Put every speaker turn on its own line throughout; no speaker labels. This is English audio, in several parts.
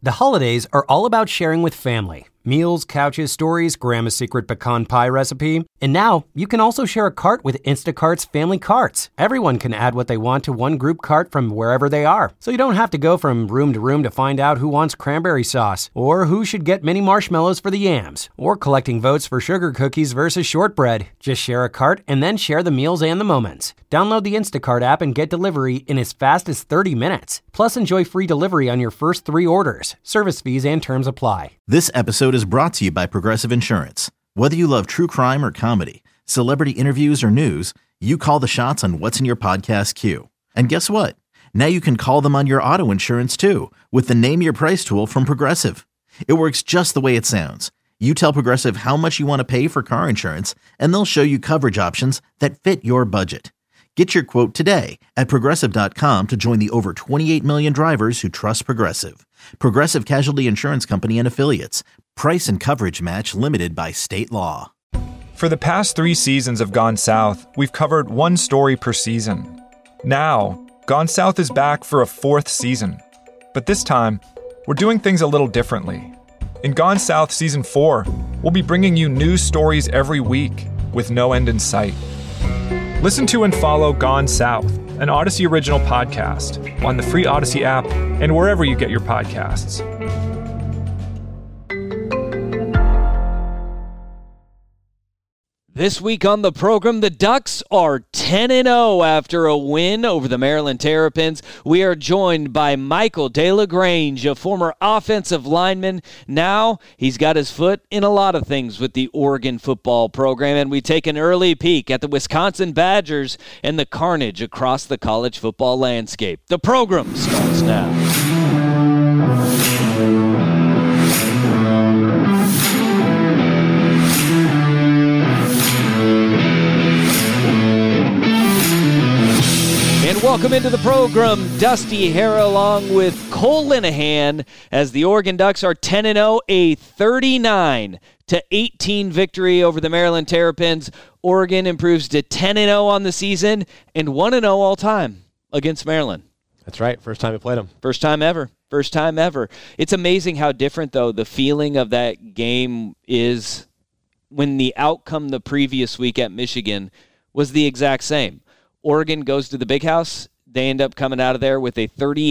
The holidays are all about sharing with family. Meals, couches, stories, Grandma's secret pecan pie recipe. And now, you can also share a cart with Instacart's Family Carts. Everyone can add what they want to one group cart from wherever they are. So you don't have to go from room to find out who wants cranberry sauce, or who should get mini marshmallows for the yams, or collecting votes for sugar cookies versus shortbread. Just share a cart and then share the meals and the moments. Download the Instacart app and get delivery in as fast as 30 minutes. Plus, enjoy free delivery on your first 3 orders. Service fees and terms apply.
This episode is brought to you by Progressive Insurance. Whether you love true crime or comedy, celebrity interviews or news, you call the shots on what's in your podcast queue. And guess what? Now you can call them on your auto insurance too with the Name Your Price tool from Progressive. It works just the way it sounds. You tell Progressive how much you want to pay for car insurance, and they'll show you coverage options that fit your budget. Get your quote today at Progressive.com to join the over 28 million drivers who trust Progressive. Progressive Casualty Insurance Company and Affiliates. Price and coverage match limited by state law.
For the past 3 seasons of Gone South, we've covered one story per season. Now, Gone South is back for a 4th season. But this time, we're doing things a little differently. In Gone South Season 4, we'll be bringing you new stories every week with no end in sight. Listen to and follow Gone South, an Odyssey original podcast, on the free Odyssey app and wherever you get your podcasts.
This week on the program, the Ducks are 10-0 after a win over the Maryland Terrapins. We are joined by Michael DeLagrange, a former offensive lineman. Now he's got his foot in a lot of things with the Oregon football program, and we take an early peek at the Wisconsin Badgers and the carnage across the college football landscape. The program starts now. Welcome into the program, Dusty Hare along with Cole Linehan as the Oregon Ducks are 10-0, a 39-18 victory over the Maryland Terrapins. Oregon improves to 10-0 on the season and 1-0 all time against Maryland.
That's right. First time we played them.
First time ever. It's amazing how different, though, the feeling of that game is when the outcome the previous week at Michigan was the exact same. Oregon goes to the Big House. They end up coming out of there with a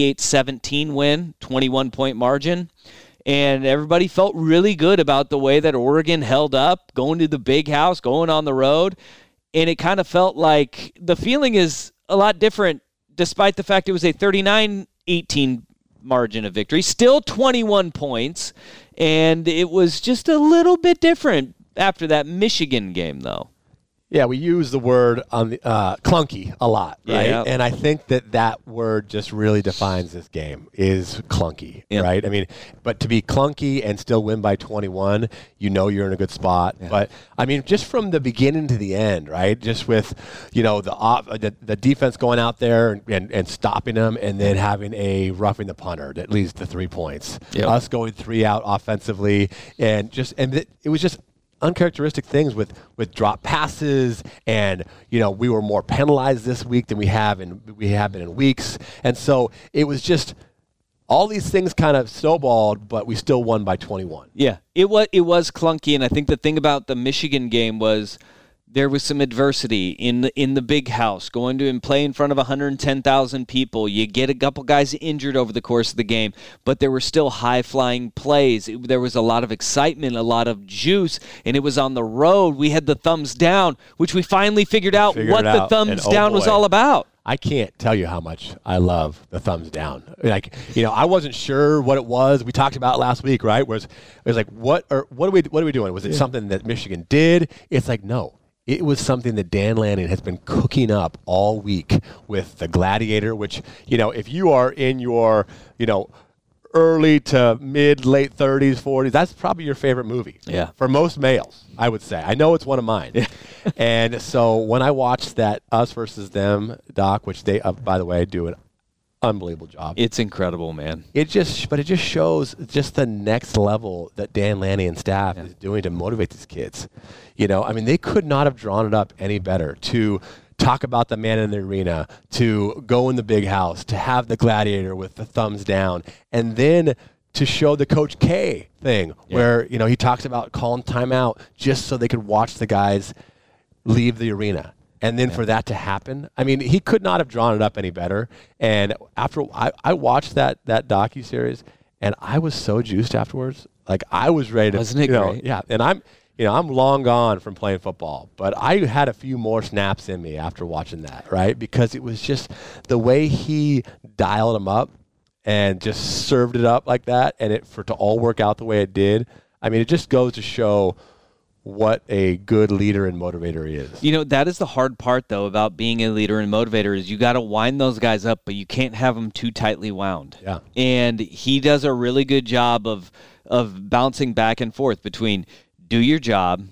38-17 win, 21-point margin. And everybody felt really good about the way that Oregon held up, going to the Big House, going on the road. And it kind of felt like the feeling is a lot different, despite the fact it was a 39-18 margin of victory. Still 21 points. And it was just a little bit different after that Michigan game, though.
Yeah, we use the word clunky a lot, right?
Yeah.
And I think that word just really defines this game, is clunky, right? I mean, but to be clunky and still win by 21, you know you're in a good spot. Yeah. But, I mean, just from the beginning to the end, right, just with, you know, the defense going out there and stopping them and then having a roughing the punter that leads to 3 points. Yep. Us going 3 out offensively and it was just uncharacteristic things with drop passes, and you know we were more penalized this week than we have been in weeks, and so it was just all these things kind of snowballed, but we still won by 21.
Yeah, it was clunky, and I think the thing about the Michigan game was there was some adversity in the Big House, going to and play in front of 110,000 people. You get a couple guys injured over the course of the game, but there were still high-flying plays. There was a lot of excitement, a lot of juice, and it was on the road. We had the thumbs down, which we finally figured out what the thumbs down was all about.
I can't tell you how much I love the thumbs down. Like, you know, I wasn't sure what it was. We talked about it last week, right? Where it was like, what are we doing? Was it something that Michigan did? It's like, no. It was something that Dan Lanning has been cooking up all week with the Gladiator, which, you know, if you are in your, you know, early to late 30s, 40s, that's probably your favorite movie.
Yeah.
For most males, I would say. I know it's one of mine. Yeah. And so when I watched that Us versus Them doc, which they, by the way, do an unbelievable job.
It's incredible, man.
It just shows just the next level that Dan Lanning and staff is doing to motivate these kids. You know, I mean, they could not have drawn it up any better to talk about the man in the arena, to go in the Big House, to have the Gladiator with the thumbs down, and then to show the Coach K thing where, he talks about calling timeout just so they could watch the guys leave the arena. And then for that to happen, I mean, he could not have drawn it up any better. And after I watched that docuseries, and I was so juiced afterwards. Like, I was ready to,
wasn't it great?
Yeah. And I'm long gone from playing football, but I had a few more snaps in me after watching that, right? Because it was just the way he dialed them up and just served it up like that, and to all work out the way it did. I mean, it just goes to show what a good leader and motivator he is.
That is the hard part, though, about being a leader and motivator is you got to wind those guys up, but you can't have them too tightly wound.
Yeah.
And he does a really good job of bouncing back and forth between do your job,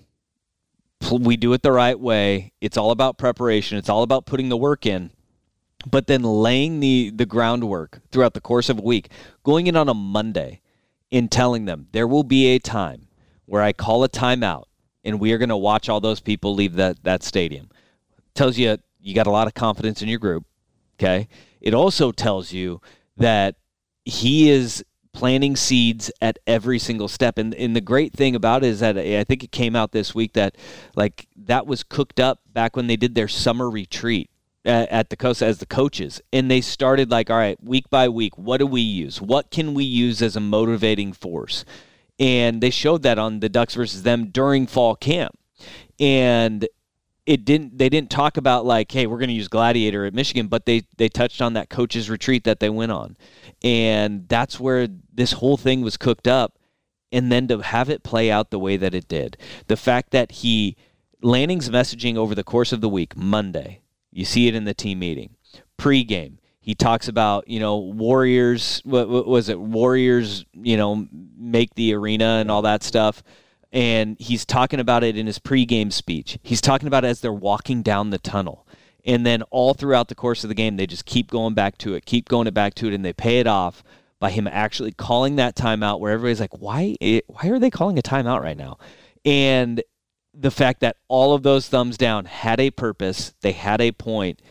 we do it the right way, it's all about preparation, it's all about putting the work in, but then laying the groundwork throughout the course of a week, going in on a Monday and telling them there will be a time where I call a timeout and we are going to watch all those people leave that stadium. Tells you got a lot of confidence in your group, okay? It also tells you that he is planting seeds at every single step. And the great thing about it is that I think it came out this week that that was cooked up back when they did their summer retreat at the coast as the coaches. And they started all right, week by week, what do we use? What can we use as a motivating force? And they showed that on the Ducks versus them during fall camp. And they didn't talk about hey, we're going to use Gladiator at Michigan, but they touched on that coach's retreat that they went on. And that's where this whole thing was cooked up. And then to have it play out the way that it did. The fact that Lanning's messaging over the course of the week, Monday, you see it in the team meeting, pregame, he talks about, Warriors, what was it? Warriors, make the arena and all that stuff. And he's talking about it in his pregame speech. He's talking about it as they're walking down the tunnel. And then all throughout the course of the game, they just keep going back to it, and they pay it off by him actually calling that timeout where everybody's like, why are they calling a timeout right now? And the fact that all of those thumbs down had a purpose, they had a point.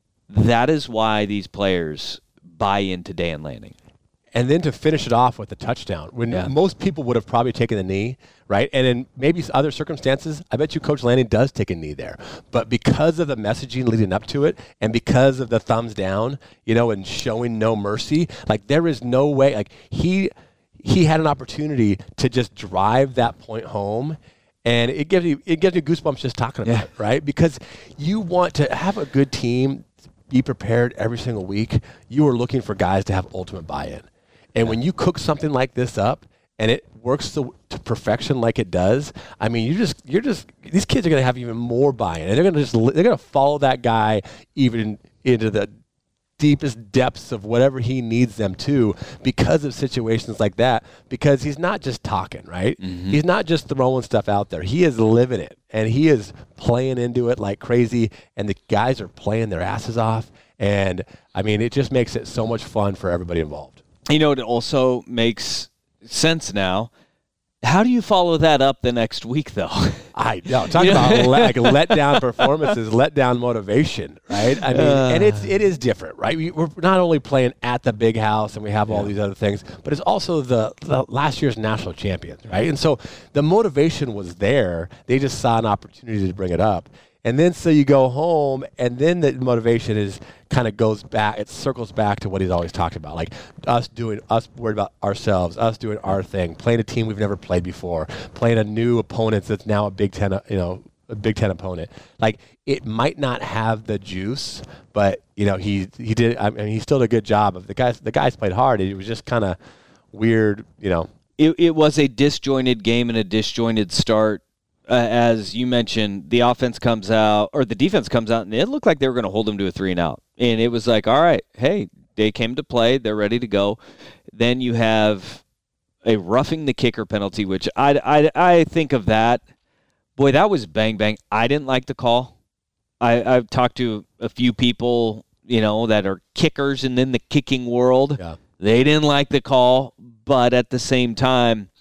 That is why these players buy into Dan Lanning.
And then to finish it off with a touchdown, when most people would have probably taken the knee, right? And in maybe other circumstances, I bet you Coach Lanning does take a knee there. But because of the messaging leading up to it and because of the thumbs down, and showing no mercy, there is no way. He had an opportunity to just drive that point home. And it gives you goosebumps just talking about it, right? Because you want to have a good team, be prepared every single week. You are looking for guys to have ultimate buy-in. And when you cook something like this up and it works to perfection like it does, I mean, you're just these kids are going to have even more buy-in. And they're going to follow that guy even into the deepest depths of whatever he needs them to because of situations like that, because he's not just talking, right? Mm-hmm. He's not just throwing stuff out there. He is living it, and he is playing into it like crazy, and the guys are playing their asses off. And, I mean, it just makes it so much fun for everybody involved.
It also makes sense now. How do you follow that up the next week, though?
I know. Talk about letdown performances, letdown motivation, right? I mean, and it is different, right? We're not only playing at the big house and we have all these other things, but it's also the last year's national champions, right? And so the motivation was there. They just saw an opportunity to bring it up. And then so you go home, and then the motivation is kind of goes back. It circles back to what he's always talked about, us worried about ourselves, us doing our thing, playing a team we've never played before, playing a new opponent that's now a Big Ten, a Big Ten opponent. It might not have the juice, but he did. I mean, he still did a good job of the guys played hard. It was just kind of weird,
It was a disjointed game and a disjointed start. As you mentioned, the offense comes out, or the defense comes out, and it looked like they were going to hold them to a 3-and-out. And it was like, all right, hey, they came to play. They're ready to go. Then you have a roughing the kicker penalty, which I think of that. Boy, that was bang. I didn't like the call. I've talked to a few people, that are kickers and in the kicking world.
Yeah.
They didn't like the call, but at the same time,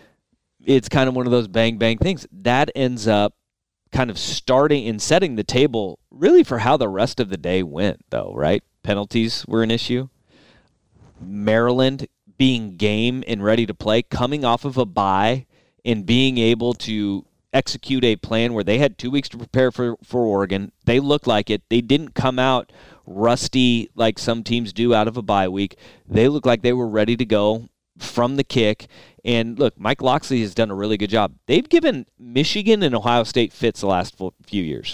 it's kind of one of those bang things. That ends up kind of starting and setting the table really for how the rest of the day went, though, right? Penalties were an issue. Maryland being game and ready to play, coming off of a bye and being able to execute a plan where they had 2 weeks to prepare for Oregon. They looked like it. They didn't come out rusty like some teams do out of a bye week. They looked like they were ready to go from the kick. And look, Mike Locksley has done a really good job. They've given Michigan and Ohio State fits the last few years.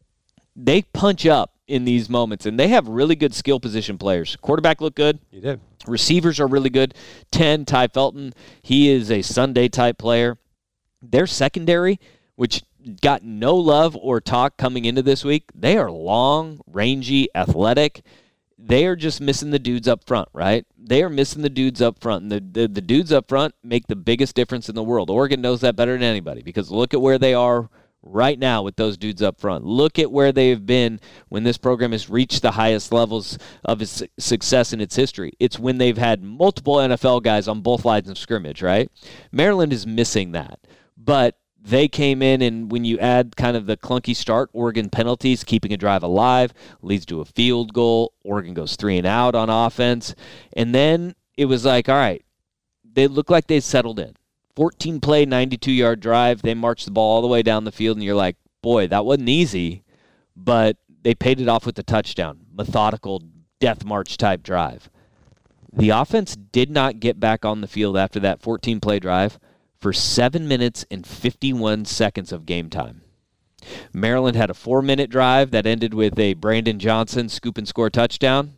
They punch up in these moments, and they have really good skill position players. Quarterback looked good.
You did.
Receivers are really good. 10, Ty Felton, he is a Sunday-type player. Their secondary, which got no love or talk coming into this week, they are long, rangy, athletic. They are just missing the dudes up front, right? They are missing the dudes up front. And the dudes up front make the biggest difference in the world. Oregon knows that better than anybody because look at where they are right now with those dudes up front. Look at where they've been when this program has reached the highest levels of its success in its history. It's when they've had multiple NFL guys on both lines of scrimmage, right? Maryland is missing that. But they came in, and when you add kind of the clunky start, Oregon penalties, keeping a drive alive, leads to a field goal. Oregon goes 3 and out on offense. And then it was like, all right, they look like they settled in. 14-play, 92-yard drive. They marched the ball all the way down the field, and you're like, boy, that wasn't easy. But they paid it off with the touchdown. Methodical, death march type drive. The offense did not get back on the field after that 14-play drive for 7 minutes and 51 seconds of game time. Maryland had a 4-minute drive that ended with a Brandon Johnson scoop and score touchdown.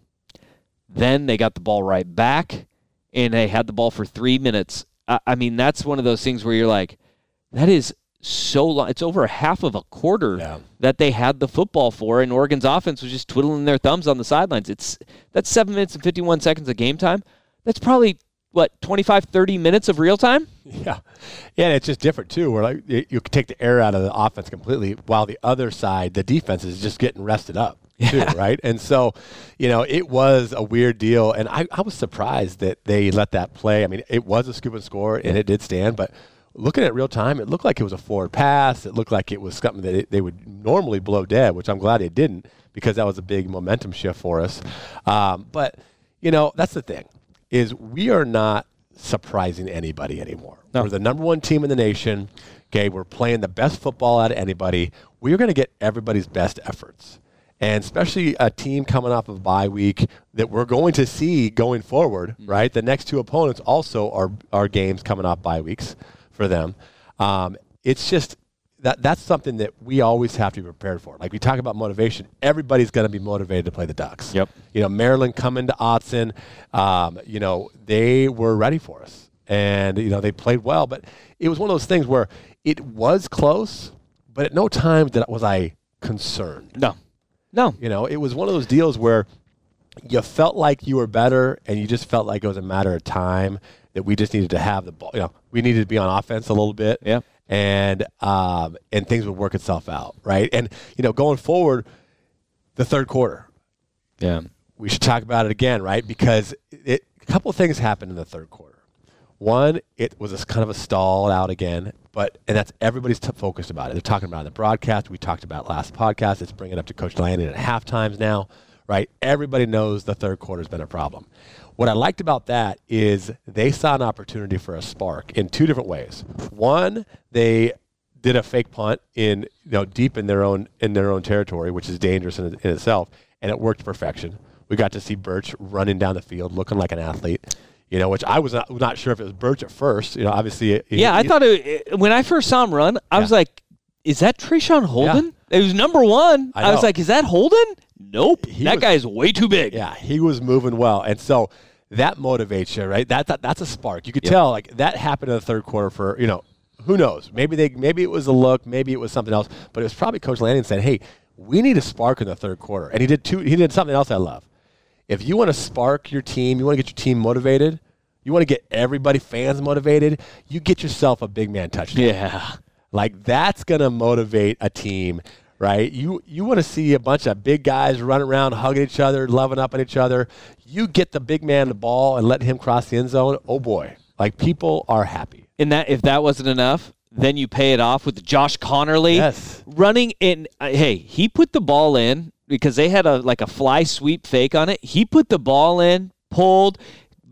Then they got the ball right back, and they had the ball for 3 minutes. I mean, that's one of those things where you're like, that is so long. It's over half of a quarter that they had the football for, and Oregon's offense was just twiddling their thumbs on the sidelines. That's 7 minutes and 51 seconds of game time. That's probably 25, 30 minutes of real time?
Yeah. Yeah, and it's just different, too, where like you can take the air out of the offense completely while the other side, the defense, is just getting rested up, too, right? And so, it was a weird deal, and I was surprised that they let that play. I mean, it was a scoop and score, and it did stand, but looking at real time, it looked like it was a forward pass. It looked like it was something that they would normally blow dead, which I'm glad it didn't because that was a big momentum shift for us. But, that's the thing. Is we are not surprising anybody anymore. No. We're the number one team in the nation. Okay, we're playing the best football out of anybody. We're going to get everybody's best efforts. And especially a team coming off of a bye week that we're going to see going forward, right? The next two opponents also are games coming off bye weeks for them. It's just that's something that we always have to be prepared for. Like we talk about motivation, everybody's going to be motivated to play the Ducks.
Yep.
Maryland coming to Autzen, they were ready for us. And, they played well. But it was one of those things where it was close, but at no time was I concerned.
No.
It was one of those deals where you felt like you were better and you just felt like it was a matter of time that we just needed to have the ball. We needed to be on offense a little bit.
Yeah.
And things would work itself out, right? And, going forward, the third quarter.
Yeah.
We should talk about it again, right? Because a couple of things happened in the third quarter. One, it was kind of a stall out again, and that's everybody's focused about it. They're talking about it in the broadcast. We talked about it last podcast. It's bringing it up to Coach Landon at half times now, right? Everybody knows the third quarter has been a problem. What I liked about that is they saw an opportunity for a spark in two different ways. One, they did a fake punt in deep in their own territory, which is dangerous in itself, and it worked to perfection. We got to see Birch running down the field, looking like an athlete. Which I was not sure if it was Birch at first. Obviously.
I thought when I first saw him run, I was like, "Is that Trayshawn Holden?" Yeah. It was number one. I was like, "Is that Holden?" Nope. That guy is way too big.
Yeah, he was moving well, and so that motivates you, right? That's a spark. You could tell like that happened in the third quarter for who knows? Maybe it was a look, maybe it was something else, but it was probably Coach Lanning saying, "Hey, we need a spark in the third quarter," and he did something else I love. If you want to spark your team, you want to get your team motivated, you want to get everybody, fans motivated, you get yourself a big man touchdown.
Yeah.
Like that's going to motivate a team, right? You want to see a bunch of big guys running around, hugging each other, loving up on each other. You get the big man the ball and let him cross the end zone. Oh boy. Like people are happy.
And that if that wasn't enough, then you pay it off with Josh Connerly running in. Hey, he put the ball in because they had a fly sweep fake on it. He put the ball in, pulled,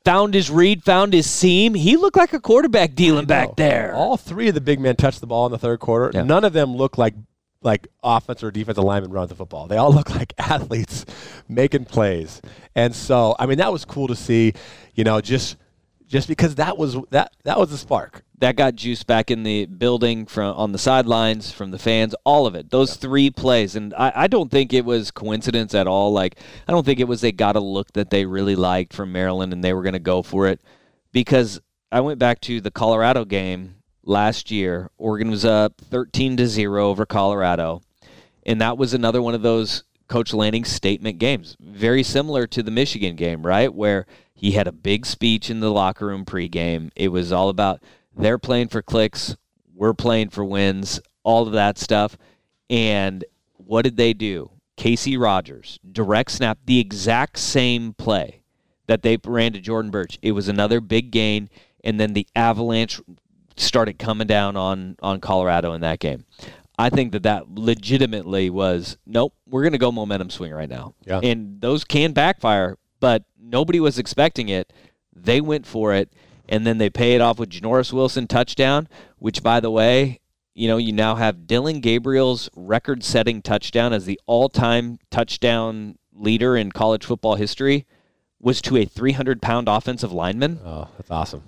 found his read, found his seam. He looked like a quarterback dealing back there.
All three of the big men touched the ball in the third quarter.
Yeah.
None of them looked like offensive or defensive linemen running the football. They all look like athletes making plays. And so, I mean, that was cool to see, just because that was the spark.
That got juice back in the building on the sidelines, from the fans, all of it. Those 3 plays. And I don't think it was coincidence at all. Like, I don't think it was they got a look that they really liked from Maryland and they were going to go for it. Because I went back to the Colorado game last year. Oregon was up 13-0 over Colorado. And that was another one of those Coach Lanning statement games. Very similar to the Michigan game, right? Where he had a big speech in the locker room pregame. It was all about they're playing for clicks, we're playing for wins, all of that stuff. And what did they do? Casey Rogers, direct snap, the exact same play that they ran to Jordan Burch. It was another big gain, and then the avalanche started coming down on Colorado in that game. I think that legitimately was, nope, we're going to go momentum swing right now.
Yeah.
And those can backfire, but nobody was expecting it. They went for it, and then they pay it off with Janoris Wilson touchdown, which, by the way, you now have Dylan Gabriel's record-setting touchdown as the all-time touchdown leader in college football history was to a 300-pound offensive lineman.
Oh, that's awesome.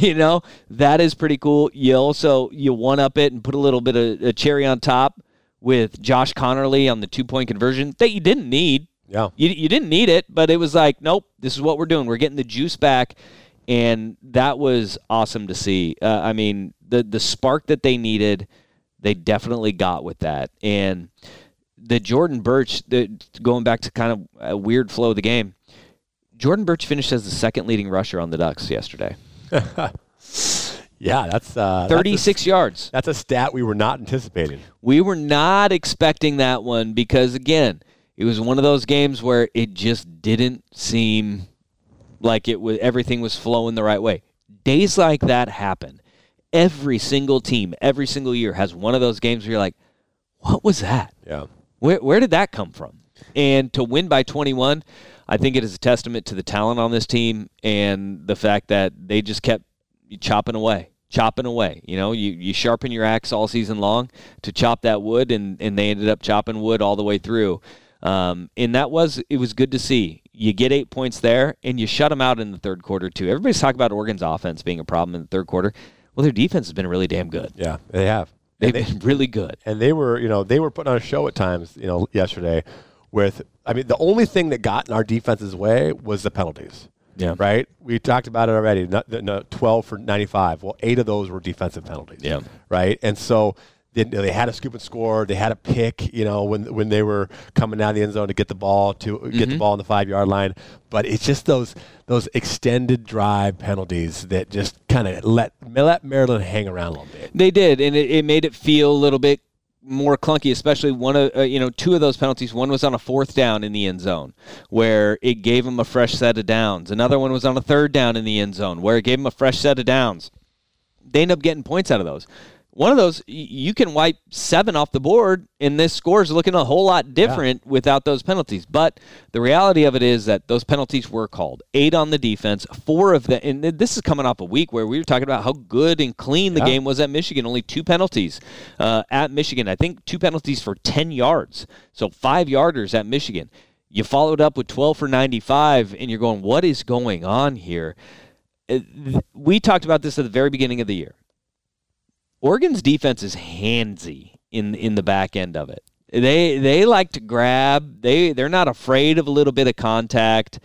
That is pretty cool. You one-up it and put a little bit of a cherry on top with Josh Connerly on the 2-point conversion that you didn't need.
Yeah.
You didn't need it, but it was like, nope, this is what we're doing. We're getting the juice back, and that was awesome to see. I mean, the spark that they needed, they definitely got with that. And the Jordan Burch, going back to kind of a weird flow of the game, Jordan Burch finished as the second leading rusher on the Ducks yesterday.
Yeah, that's
36 yards.
That's a stat we were not anticipating.
We were not expecting that one because, again, it was one of those games where it just didn't seem like everything was flowing the right way. Days like that happen. Every single team, every single year has one of those games where you're like, what was that?
Yeah.
Where did that come from? And to win by 21, I think it is a testament to the talent on this team and the fact that they just kept chopping away. You sharpen your axe all season long to chop that wood, and they ended up chopping wood all the way through. And it was good to see. You get 8 points there, and you shut them out in the third quarter, too. Everybody's talking about Oregon's offense being a problem in the third quarter. Well, their defense has been really damn good.
Yeah, they have.
They've been really good.
And they were putting on a show at times, yesterday the only thing that got in our defense's way was the penalties.
Yeah.
Right? We talked about it already. 12 for 95. Well, 8 of those were defensive penalties.
Yeah.
Right? And so they had a scoop and score. They had a pick, when they were coming down the end zone to get the ball on the 5-yard line. But it's just those extended drive penalties that just kind of let Maryland hang around a little bit.
They did, and it made it feel a little bit more clunky, especially two of those penalties. One was on a 4th down in the end zone where it gave them a fresh set of downs. Another one was on a 3rd down in the end zone where it gave them a fresh set of downs. They end up getting points out of those. One of those, you can wipe 7 off the board, and this score is looking a whole lot different without those penalties. But the reality of it is that those penalties were called. 8 on the defense, 4 of them. And this is coming off a week where we were talking about how good and clean the game was at Michigan. Only 2 penalties at Michigan. I think 2 penalties for 10 yards. So 5-yarders at Michigan. You followed up with 12 for 95, and you're going, what is going on here? We talked about this at the very beginning of the year. Oregon's defense is handsy in the back end of it. They like to grab. They're not afraid of a little bit of contact.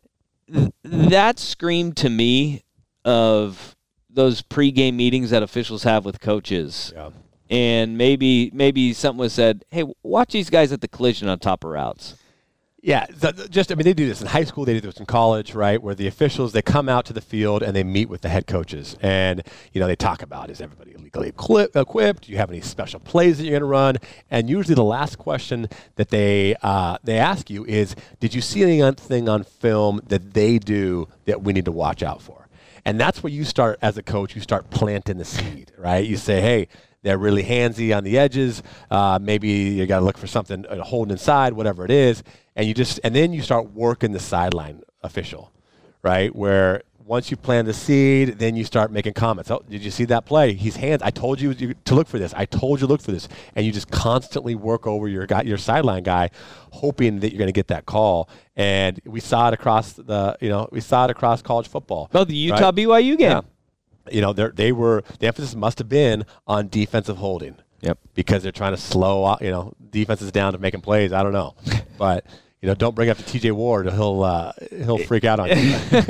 That screamed to me of those pregame meetings that officials have with coaches.
Yeah.
And maybe something was said, hey, watch these guys at the collision on top of routes.
Yeah, they do this in high school. They do this in college, right? Where the officials, they come out to the field and they meet with the head coaches, and they talk about, is everybody legally equipped? Do you have any special plays that you're going to run? And usually the last question that they ask you is, did you see anything on film that they do that we need to watch out for? And that's where you start as a coach. You start planting the seed, right? You say, hey, they're really handsy on the edges. Maybe you got to look for something holding inside, whatever it is. And then you start working the sideline official, right? Where once you plant the seed, then you start making comments. Oh, did you see that play? He's hands. I told you to look for this. I told you to look for this. And you just constantly work over your sideline guy, hoping that you're going to get that call. And we saw it across college football.
Oh, the Utah BYU game.
Yeah. The emphasis must have been on defensive holding.
Yep.
Because they're trying to slow, defenses down to making plays. I don't know. But don't bring up to TJ Ward. He'll freak out on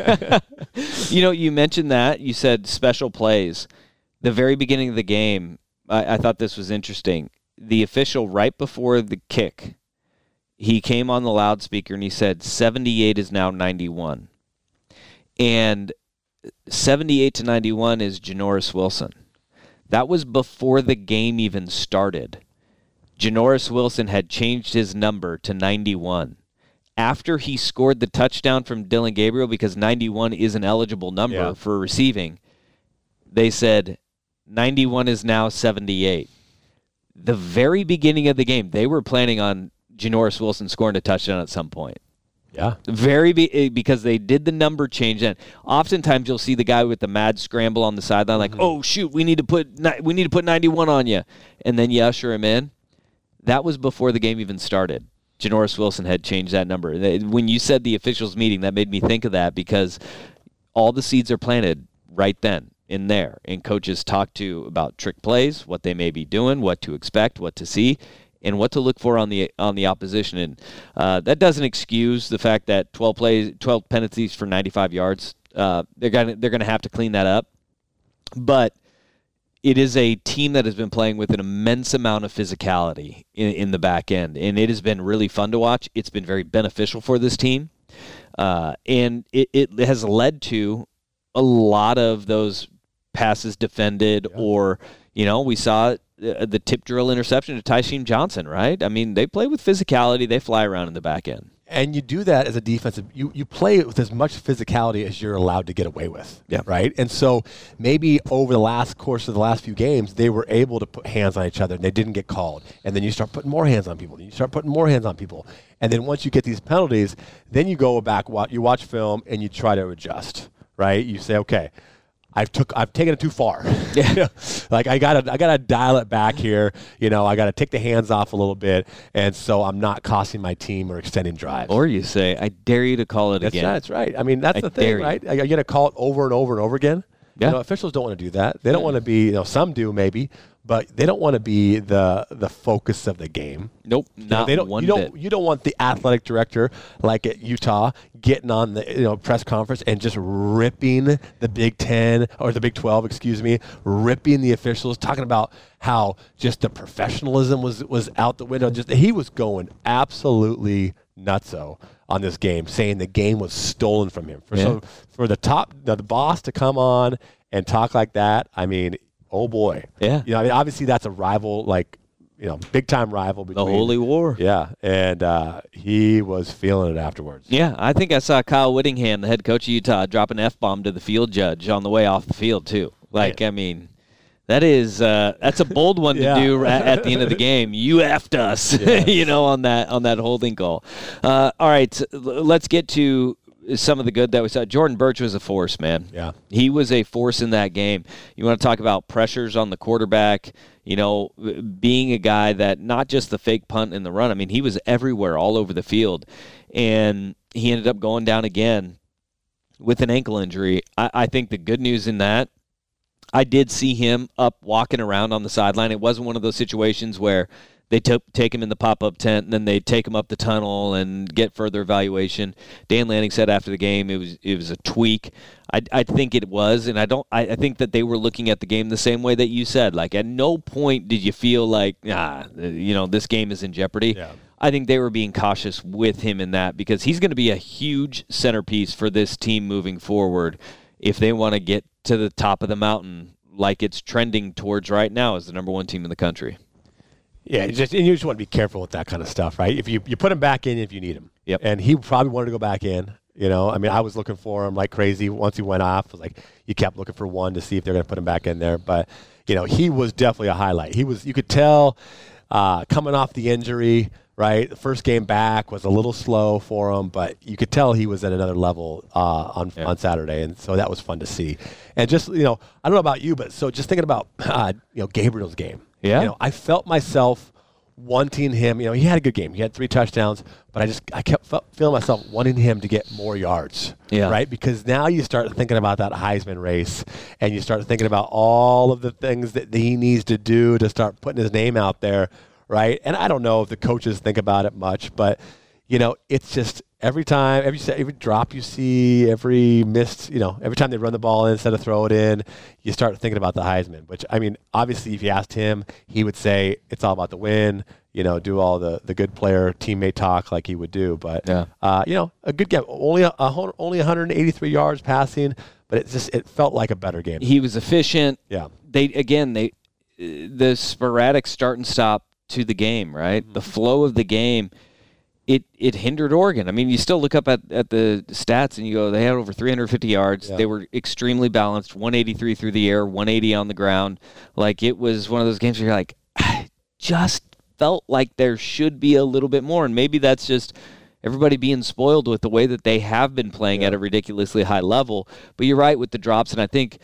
you.
You mentioned that. You said special plays. The very beginning of the game, I thought this was interesting. The official, right before the kick, he came on the loudspeaker and he said, 78 is now 91. And 78 to 91 is Janoris Wilson. That was before the game even started. Janoris Wilson had changed his number to 91. After he scored the touchdown from Dylan Gabriel, because 91 is an eligible number for receiving, they said 91 is now 78. The very beginning of the game, they were planning on Janoris Wilson scoring a touchdown at some point.
Yeah.
Because they did the number change then. Oftentimes you'll see the guy with the mad scramble on the sideline like, "Oh shoot, we need to put 91 on you." And then you usher him in. That was before the game even started. Janoris Wilson had changed that number. When you said the officials meeting, that made me think of that because all the seeds are planted right then in there. And coaches talk to about trick plays, what they may be doing, what to expect, what to see, and what to look for on the opposition. And that doesn't excuse the fact that 12 penalties for 95 yards. They're gonna have to clean that up. But it is a team that has been playing with an immense amount of physicality in the back end, and it has been really fun to watch. It's been very beneficial for this team, and it has led to a lot of those passes defended, or we saw the tip drill interception to Tysheem Johnson, right? I mean, they play with physicality. They fly around in the back end.
And you do that as a defensive. You play with as much physicality as you're allowed to get away with, right? And so maybe over the course of the last few games, they were able to put hands on each other, and they didn't get called. And then you start putting more hands on people. And you start putting more hands on people. And then once you get these penalties, then you go back, you watch film, and you try to adjust, right? You say, okay, I've taken it too far. Like I gotta dial it back here. I gotta take the hands off a little bit, and so I'm not costing my team or extending drives.
Or you say, I dare you to call it again.
That's right. I mean, that's the thing, right? You're gonna call it over and over and over again. Yeah. Officials don't want to do that. They don't want to be. Some do maybe, but they don't want to be the focus of the game.
Nope, not one bit.
You don't want the athletic director like at Utah getting on the press conference and just ripping the Big 10 or the Big 12, ripping the officials, talking about how just the professionalism was out the window. He was going absolutely nutso on this game, saying the game was stolen from him. So for the boss to come on and talk like that, I mean, oh boy.
Yeah.
Obviously that's a rival, big time rival between
the Holy War.
Yeah. And he was feeling it afterwards.
Yeah. I think I saw Kyle Whittingham, the head coach of Utah, drop an F-bomb to the field judge on the way off the field too. I mean, that's a bold one to do at the end of the game. You effed us, on that holding call. All right, let's get to some of the good that we saw. Jordan Burch was a force, man.
Yeah.
He was a force in that game. You want to talk about pressures on the quarterback, being a guy that not just the fake punt and the run. I mean, he was everywhere all over the field, and he ended up going down again with an ankle injury. I think the good news in that, I did see him up walking around on the sideline. It wasn't one of those situations where they take him in the pop-up tent and then they take him up the tunnel and get further evaluation. Dan Lanning said after the game it was a tweak. I think it was, and I think that they were looking at the game the same way that you said. Like, at no point did you feel like, this game is in jeopardy. Yeah. I think they were being cautious with him in that because he's going to be a huge centerpiece for this team moving forward if they want to get to the top of the mountain like it's trending towards right now as the number one team in the country.
Yeah, you just want to be careful with that kind of stuff, right? If you put him back in if you need him.
Yep.
And he probably wanted to go back in. I mean, I was looking for him like crazy once he went off. It was like you kept looking for one to see if they're going to put him back in there. But, he was definitely a highlight. You could tell coming off the injury, right? The first game back was a little slow for him, but you could tell he was at another level on Saturday, and so that was fun to see. And just, I don't know about you, but so just thinking about, Gabriel's game.
Yeah.
I felt myself wanting him. He had a good game. He had 3 touchdowns, but I kept feeling myself wanting him to get more yards, right? Because now you start thinking about that Heisman race, and you start thinking about all of the things that he needs to do to start putting his name out there, right? And I don't know if the coaches think about it much, but, it's just every time, every drop you see, every missed, every time they run the ball in instead of throw it in, you start thinking about the Heisman, which, obviously if you asked him, he would say it's all about the win, do all the good player teammate talk like he would do. But, a good game, only 183 yards passing, but it felt like a better game.
He was efficient.
Yeah.
The sporadic start and stop to the game, right? Mm-hmm. The flow of the game, it hindered Oregon. You still look up at the stats and you go, they had over 350 yards. Yeah. They were extremely balanced, 183 through the air, 180 on the ground. Like, it was one of those games where you're like, I just felt like there should be a little bit more. And maybe that's just everybody being spoiled with the way that they have been playing at a ridiculously high level. But you're right with the drops. And I think,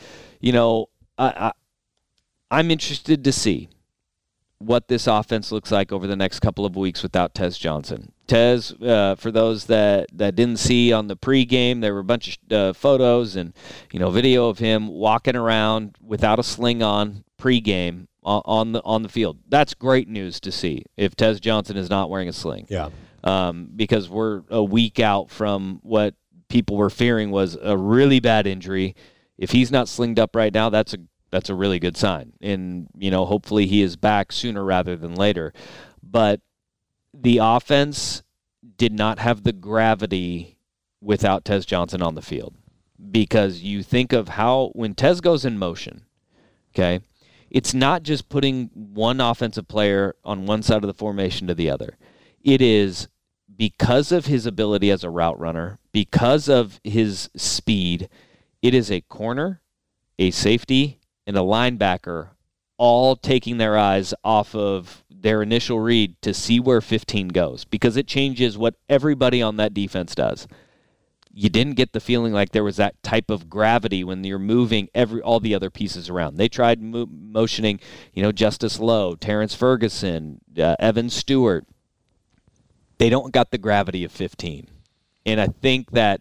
I'm interested to see what this offense looks like over the next couple of weeks without Tez Johnson. Tez, for those that didn't see on the pregame, there were a bunch of photos and video of him walking around without a sling on pregame on the field. That's great news to see if Tez Johnson is not wearing a sling.
Yeah.
Because we're a week out from what people were fearing was a really bad injury. If he's not slinged up right now, that's a really good sign. And, hopefully he is back sooner rather than later. But the offense did not have the gravity without Tez Johnson on the field. Because you think of when Tez goes in motion, okay, it's not just putting one offensive player on one side of the formation to the other. It is because of his ability as a route runner, because of his speed, it is a corner, a safety, and a linebacker all taking their eyes off of their initial read to see where 15 goes, because it changes what everybody on that defense does. You didn't get the feeling like there was that type of gravity when you're moving all the other pieces around. They tried motioning, Justice Lowe, Terrence Ferguson, Evan Stewart. They don't got the gravity of 15. And I think that,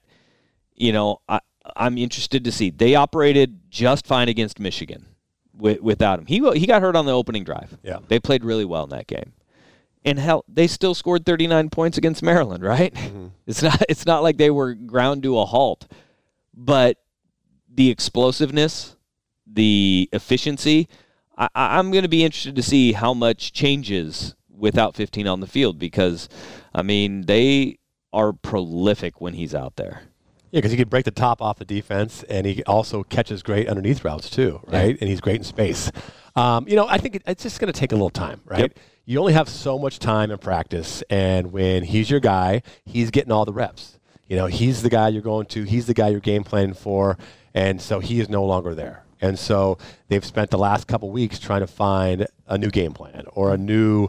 I'm interested to see. They operated just fine against Michigan without him. He got hurt on the opening drive.
Yeah.
They played really well in that game. And hell, they still scored 39 points against Maryland, right? Mm-hmm. It's not like they were ground to a halt. But the explosiveness, the efficiency, I'm going to be interested to see how much changes without 15 on the field, because, they are prolific when he's out there.
Yeah, because he could break the top off the defense, and he also catches great underneath routes too, right? Yeah. And he's great in space. I think it's just going to take a little time, right? Yep. You only have so much time in practice, and when he's your guy, he's getting all the reps. He's the guy you're going to, he's the guy you're game planning for, and so he is no longer there. And so they've spent the last couple weeks trying to find a new game plan or a new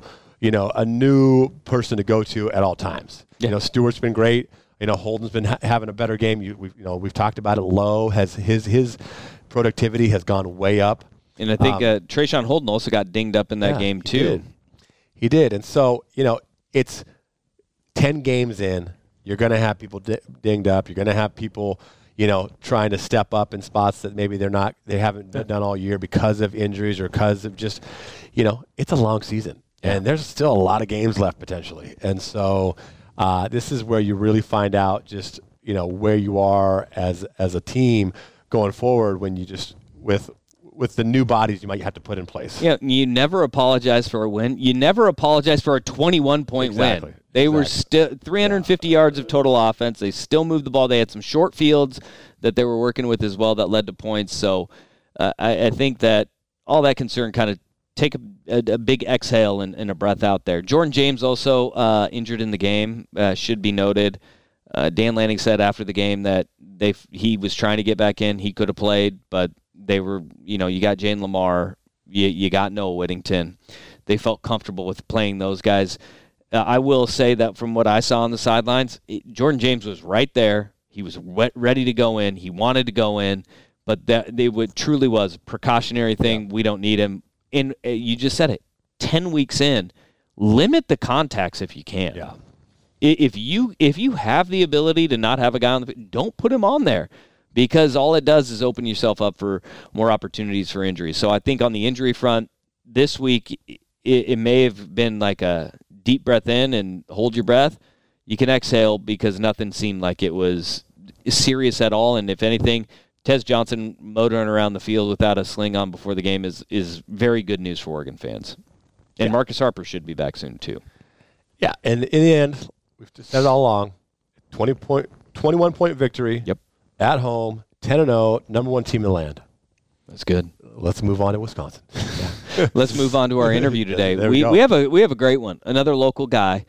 person to go to at all times. Yeah. Stewart's been great. Holden's been having a better game. We've talked about it. Lowe has his productivity has gone way up.
And I think Trayshawn Holden also got dinged up in that game too.
He did. And so, it's 10 games in. You're going to have people dinged up. You're going to have people, trying to step up in spots that maybe they haven't done all year because of injuries or because of just, it's a long season. Yeah. And there's still a lot of games left potentially. And so this is where you really find out just, where you are as a team going forward when you just, with the new bodies you might have to put in place.
Yeah, you never apologize for a win. You never apologize for a 21-point win. They were still 350 yards of total offense. They still moved the ball. They had some short fields that they were working with as well that led to points. So I think that all that concern kind of take a big exhale and a breath out there. Jordan James also injured in the game, should be noted. Dan Lanning said after the game that he was trying to get back in. He could have played, but they were, you got Jane Lamar, you got Noah Whittington. they felt comfortable with playing those guys. I will say that from what I saw on the sidelines, Jordan James was right there. He was ready to go in. He wanted to go in, but truly was a precautionary thing. Yeah. We don't need him. And you just said it. 10 weeks in, limit the contacts if you can.
Yeah.
If you have the ability to not have a guy on the field, don't put him on there, because all it does is open yourself up for more opportunities for injuries. So I think on the injury front this week, it may have been like a deep breath in and hold your breath. You can exhale, because nothing seemed like it was serious at all. And if anything, Tez Johnson motoring around the field without a sling on before the game is very good news for Oregon fans. And Marcus Harper should be back soon too.
Yeah, and in the end, we've just said it all along, 21-point victory.
Yep.
At home, 10-0, number one team in the land.
That's good.
Let's move on to Wisconsin.
Let's move on to our interview today.
we
have a great one. Another local guy,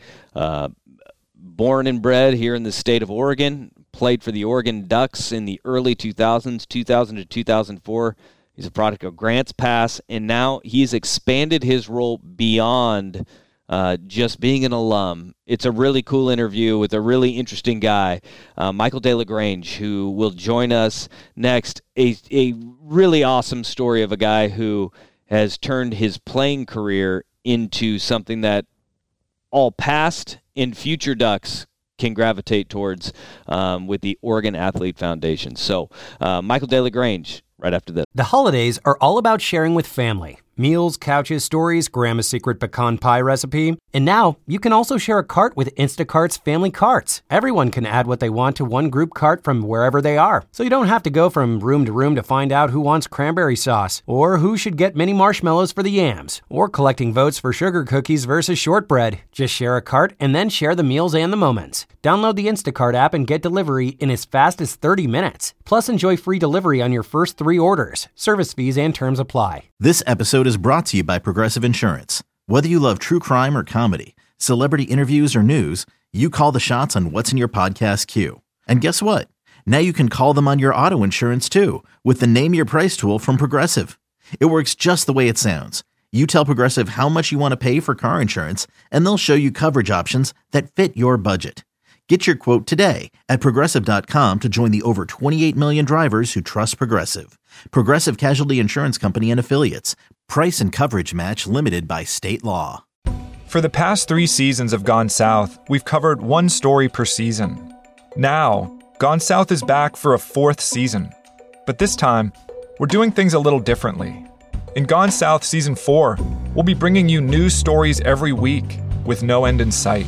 born and bred here in the state of Oregon, played for the Oregon Ducks in the early 2000s, 2000 to 2004. He's a product of Grants Pass, and now he's expanded his role beyond just being an alum. It's a really cool interview with a really interesting guy, Michael DeLagrange, who will join us next. A really awesome story of a guy who has turned his playing career into something that all past and future Ducks can gravitate towards with the Oregon Athlete Foundation. So, Michael DeLagrange, right after this.
The holidays are all about sharing with family. Meals, couches, stories, Grandma's secret pecan pie recipe. And now you can also share a cart with Instacart's family carts. Everyone can add what they want to one group cart from wherever they are. So you don't have to go from room to room to find out who wants cranberry sauce, or who should get mini marshmallows for the yams, or collecting votes for sugar cookies versus shortbread. Just share a cart and then share the meals and the moments. Download the Instacart app and get delivery in as fast as 30 minutes. Plus, enjoy free delivery on your first 3 orders. Service fees and terms apply.
This episode is brought to you by Progressive Insurance. Whether you love true crime or comedy, celebrity interviews or news, you call the shots on what's in your podcast queue. And guess what? Now you can call them on your auto insurance too, with the Name Your Price tool from Progressive. It works just the way it sounds. You tell Progressive how much you want to pay for car insurance, and they'll show you coverage options that fit your budget. Get your quote today at Progressive.com to join the over 28 million drivers who trust Progressive. Progressive Casualty Insurance Company and Affiliates. Price and coverage match limited by state law.
For the past 3 seasons of Gone South, we've covered one story per season. Now, Gone South is back for a 4th season. But this time, we're doing things a little differently. In Gone South Season 4, we'll be bringing you new stories every week with no end in sight.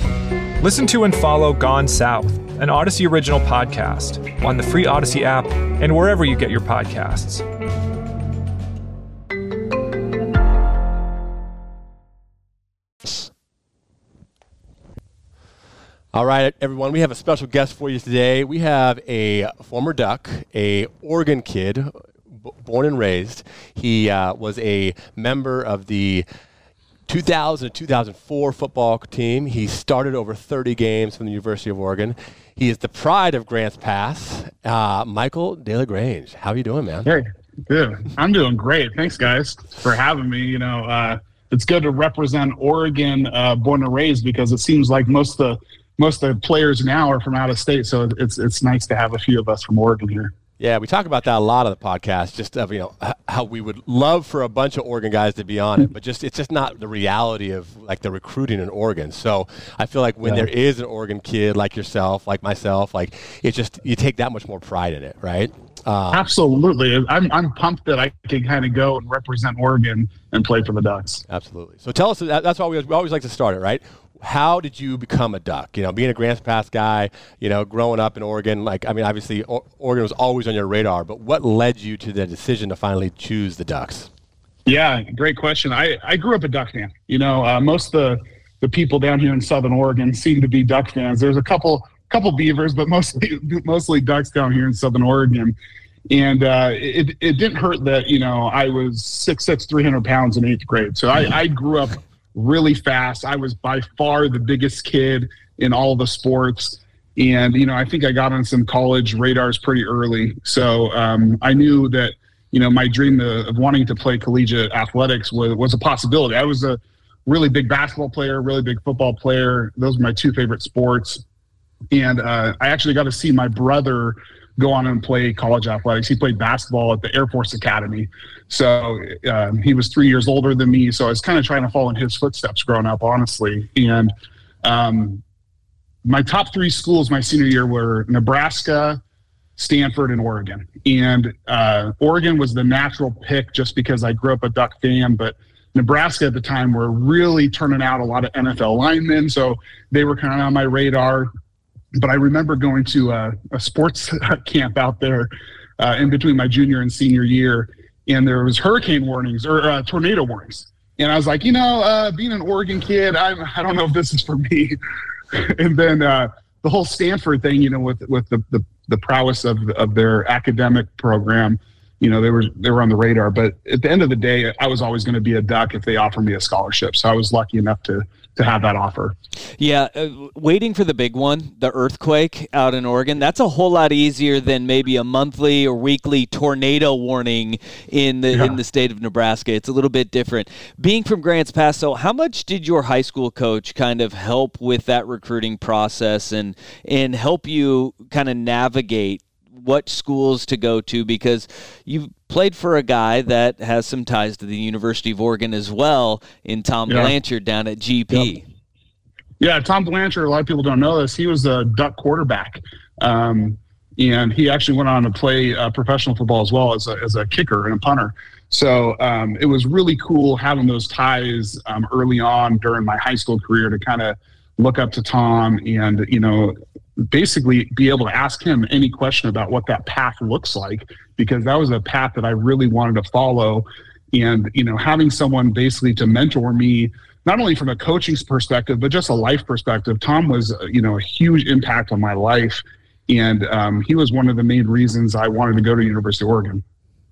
Listen to and follow Gone South, an Odyssey original podcast, on the free Odyssey app and wherever you get your podcasts.
All right, everyone, we have a special guest for you today. We have a former Duck, a Oregon kid, born and raised. He was a member of the 2000 to 2004 football team. He started over 30 games from the University of Oregon. He is the pride of Grants Pass. Michael DeLagrange, how are you doing, man?
Hey, good. I'm doing great. Thanks, guys, for having me. You know, it's good to represent Oregon, born and raised, because it seems like most of the players now are from out of state. So it's nice to have a few of us from Oregon here.
Yeah, we talk about that a lot on the podcast, just of, you know, how we would love for a bunch of Oregon guys to be on it, but it's just not the reality of like the recruiting in Oregon. So I feel like when there is an Oregon kid like yourself, like myself, like it's just, you take that much more pride in it, right?
Absolutely. I'm pumped that I can kind of go and represent Oregon and play for the Ducks.
Absolutely. So tell us, that's why we always like to start it, right? How did you become a Duck? You know, being a Grants Pass guy, you know, growing up in Oregon, like, I mean, obviously Oregon was always on your radar, but what led you to the decision to finally choose the Ducks?
Yeah, great question. I grew up a Duck fan. You know, most of the people down here in Southern Oregon seem to be Duck fans. There's a couple Beavers, but mostly Ducks down here in Southern Oregon. And it didn't hurt that, you know, I was 6'6", 300 pounds in 8th grade. So I grew up really fast. I was by far the biggest kid in all the sports. And, you know, I think I got on some college radars pretty early. So I knew that, my dream of wanting to play collegiate athletics was a possibility. I was a really big basketball player, really big football player. Those were my two favorite sports. And I actually got to see my brother go on and play college athletics. He played basketball at the Air Force Academy. So he was 3 years older than me. So I was kind of trying to follow in his footsteps growing up, honestly. And my top three schools my senior year were Nebraska, Stanford, and Oregon. And Oregon was the natural pick just because I grew up a Duck fan, but Nebraska at the time were really turning out a lot of NFL linemen. So they were kind of on my radar. But I remember going to a sports camp out there in between my junior and senior year, and there was hurricane warnings or tornado warnings. And I was like, being an Oregon kid, I don't know if this is for me. And then the whole Stanford thing, with the prowess of their academic program, they were on the radar. But at the end of the day, I was always going to be a Duck if they offered me a scholarship. So I was lucky enough to have that offer.
Yeah, waiting for the big one, the earthquake out in Oregon, that's a whole lot easier than maybe a monthly or weekly tornado warning in the state of Nebraska. It's a little bit different. Being from Grants Pass, so how much did your high school coach kind of help with that recruiting process and help you kind of navigate what schools to go to? Because you've played for a guy that has some ties to the University of Oregon as well, in Tom Blanchard down at GP.
Yeah, Tom Blanchard, a lot of people don't know this. He was a Duck quarterback, and he actually went on to play professional football as well as a kicker and a punter. So it was really cool having those ties early on during my high school career to kind of look up to Tom and, basically be able to ask him any question about what that path looks like, because that was a path that I really wanted to follow. And, having someone basically to mentor me, not only from a coaching perspective, but just a life perspective. Tom was, a huge impact on my life. And he was one of the main reasons I wanted to go to University of Oregon.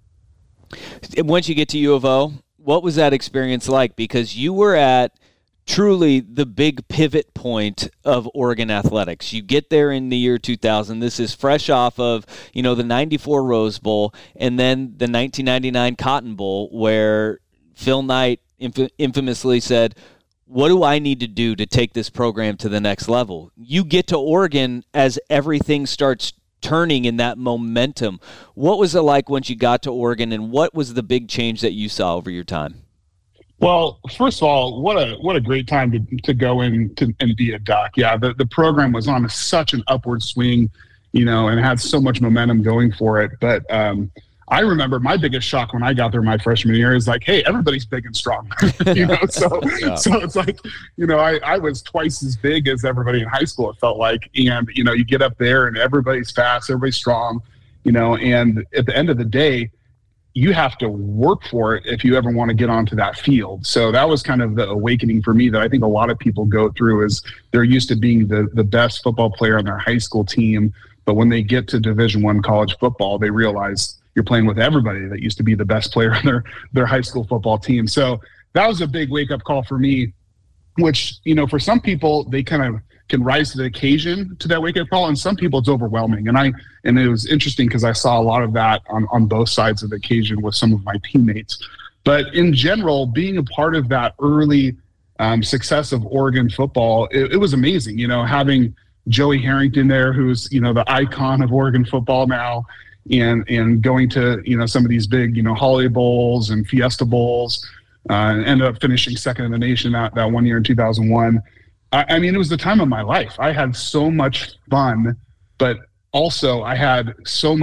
Once you get to U of O, what was that experience like? Because you were at truly the big pivot point of Oregon athletics. You get there in the year 2000. This is fresh off of, the 94 Rose Bowl and then the 1999 Cotton Bowl, where Phil Knight infamously said, what do I need to do to take this program to the next level? You get to Oregon as everything starts turning in that momentum. What was it like once you got to Oregon, and what was the big change that you saw over your time?
Well, first of all, what a great time to go in and be a Duck. Yeah, the program was on such an upward swing, and had so much momentum going for it. But I remember my biggest shock when I got there my freshman year is like, hey, everybody's big and strong. So it's like, I was twice as big as everybody in high school, it felt like. And, you get up there and everybody's fast, everybody's strong, and at the end of the day, you have to work for it if you ever want to get onto that field. So that was kind of the awakening for me that I think a lot of people go through, is they're used to being the best football player on their high school team. But when they get to Division I college football, they realize you're playing with everybody that used to be the best player on their high school football team. So that was a big wake-up call for me, which, for some people, they kind of can rise to the occasion to that wake-up call, and some people it's overwhelming. And it was interesting because I saw a lot of that on both sides of the occasion with some of my teammates. But in general, being a part of that early success of Oregon football, it was amazing. Having Joey Harrington there, who's the icon of Oregon football now, and going to some of these big Holiday Bowls and Fiesta Bowls, and ended up finishing second in the nation that one year in 2001. I mean, it was the time of my life. I had so much fun, but also I had so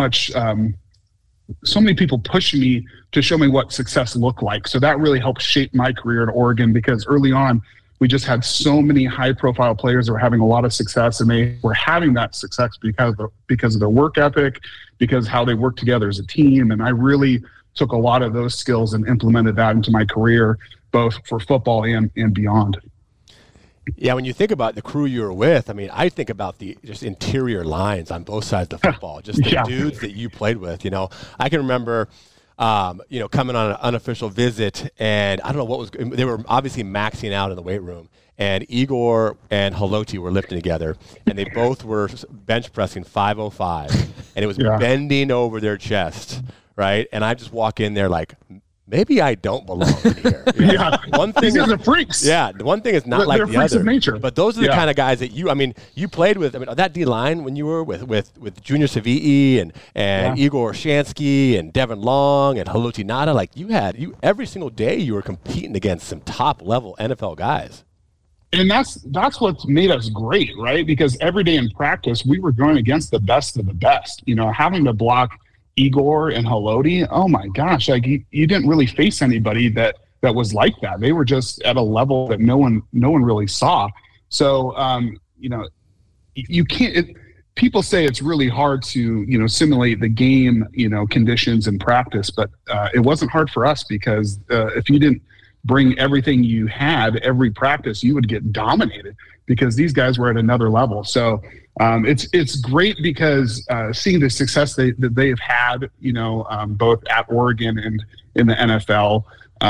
many people pushing me to show me what success looked like. So that really helped shape my career at Oregon, because early on, we just had so many high-profile players that were having a lot of success, and they were having that success because of their work ethic, because how they work together as a team. And I really took a lot of those skills and implemented that into my career, both for football and beyond.
Yeah, when you think about the crew you were with, I mean, I think about the just interior lines on both sides of the football, just the dudes that you played with. I can remember, coming on an unofficial visit, and I don't know what was. They were obviously maxing out in the weight room, and Igor and Haloti were lifting together, and they both were bench pressing 505, and it was bending over their chest. right? And I just walk in there like, maybe I don't belong here.
Yeah.
One thing
These guys are freaks.
Yeah, one thing is not like
they're
the
freaks
other.
of nature.
But those are the kind of guys that you played with. I mean, that D line when you were with Junior Savii and Igor Shansky and Devin Long and Haluti Nada, like you every single day you were competing against some top level NFL guys.
And that's what's made us great, right? Because every day in practice we were going against the best of the best. You know, having to block Igor and Haloti, oh my gosh, like you didn't really face anybody that was like that. They were just at a level that no one really saw. So you know, you can't. People say it's really hard to simulate the game conditions in practice, but it wasn't hard for us because if you didn't bring everything you had every practice, you would get dominated because these guys were at another level. So it's great because seeing the success that they've had, both at Oregon and in the NFL,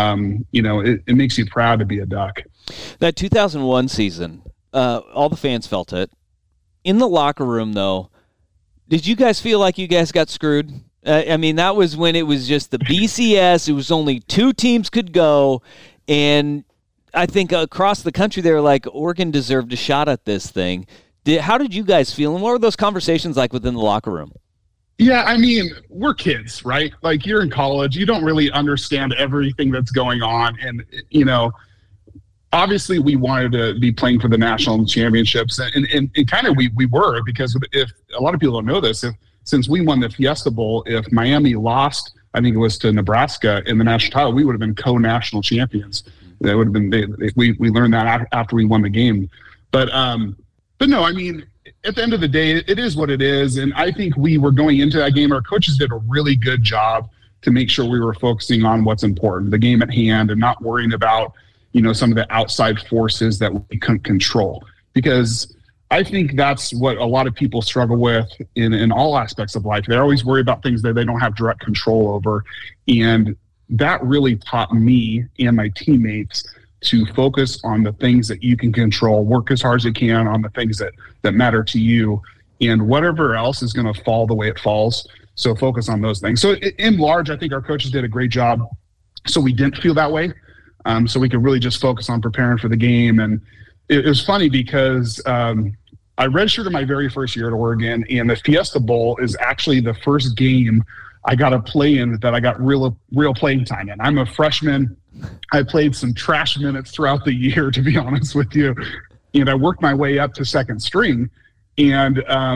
it makes you proud to be a Duck.
That 2001 season, all the fans felt it. In the locker room, though, did you guys feel like you guys got screwed? I mean, that was when it was just the BCS. It was only 2 teams could go, and I think across the country they were like, Oregon deserved a shot at this thing. How did you guys feel, and what were those conversations like within the locker room?
Yeah, I mean, we're kids, right? Like, you're in college. You don't really understand everything that's going on, and, obviously we wanted to be playing for the national championships, and kind of we were, because if a lot of people don't know this, since we won the Fiesta Bowl, if Miami lost, I think it was to Nebraska in the national title, we would have been co-national champions. That would have been we learned that after we won the game. But no, I mean, at the end of the day, it is what it is. And I think we were going into that game. Our coaches did a really good job to make sure we were focusing on what's important, the game at hand, and not worrying about, some of the outside forces that we couldn't control. Because I think that's what a lot of people struggle with in all aspects of life. They always worry about things that they don't have direct control over. And that really taught me and my teammates to focus on the things that you can control, work as hard as you can on the things that matter to you, and whatever else is going to fall the way it falls. So focus on those things. So in large, I think our coaches did a great job. So we didn't feel that way. So we could really just focus on preparing for the game. And it was funny because I redshirted my very first year at Oregon, and the Fiesta Bowl is actually the first game I got to play in that I got real playing time in. I'm a freshman. I played some trash minutes throughout the year, to be honest with you. And I worked my way up to second string. And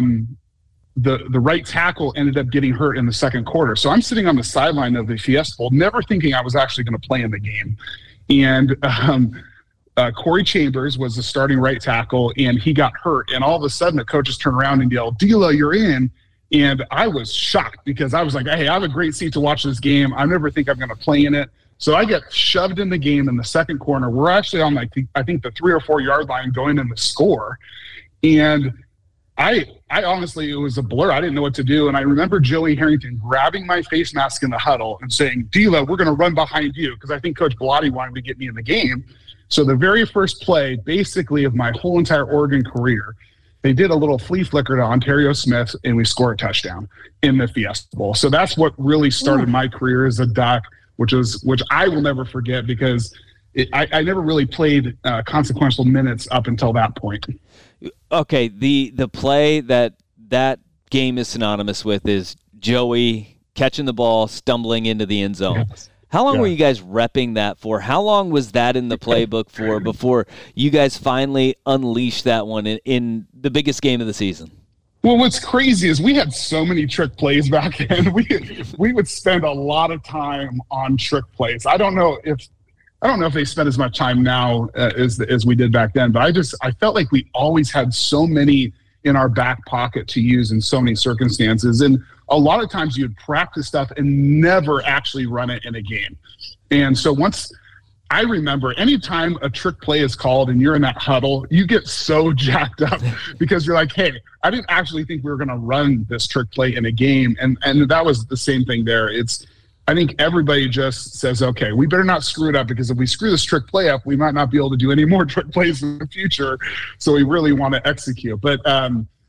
the right tackle ended up getting hurt in the second quarter. So I'm sitting on the sideline of the Fiesta Bowl, never thinking I was actually going to play in the game. And Corey Chambers was the starting right tackle, and he got hurt. And all of a sudden, the coaches turned around and yelled, "Dila, you're in." And I was shocked because I was like, hey, I have a great seat to watch this game. I never think I'm going to play in it. So I get shoved in the game in the second corner. We're actually on, I think, the 3 or 4 yard line going in the score. And I honestly, it was a blur. I didn't know what to do. And I remember Joey Harrington grabbing my face mask in the huddle and saying, "Dila, we're going to run behind you," because I think Coach Bellotti wanted to get me in the game. So the very first play, basically, of my whole entire Oregon career, they did a little flea flicker to Ontario Smith, and we scored a touchdown in the Fiesta Bowl. So that's what really started my career as a Duck, which I will never forget because I never really played consequential minutes up until that point.
Okay, the play that game is synonymous with is Joey catching the ball, stumbling into the end zone. Yes. How long were you guys repping that for? How long was that in the playbook for before you guys finally unleashed that one in the biggest game of the season?
Well, what's crazy is we had so many trick plays back then. We would spend a lot of time on trick plays. I don't know if they spend as much time now as we did back then, but I felt like we always had so many in our back pocket to use in so many circumstances. And a lot of times you'd practice stuff and never actually run it in a game. And so I remember anytime a trick play is called and you're in that huddle, you get so jacked up because you're like, hey, I didn't actually think we were going to run this trick play in a game. And that was the same thing there. I think everybody just says, okay, we better not screw it up, because if we screw this trick play up, we might not be able to do any more trick plays in the future. So we really want to execute. But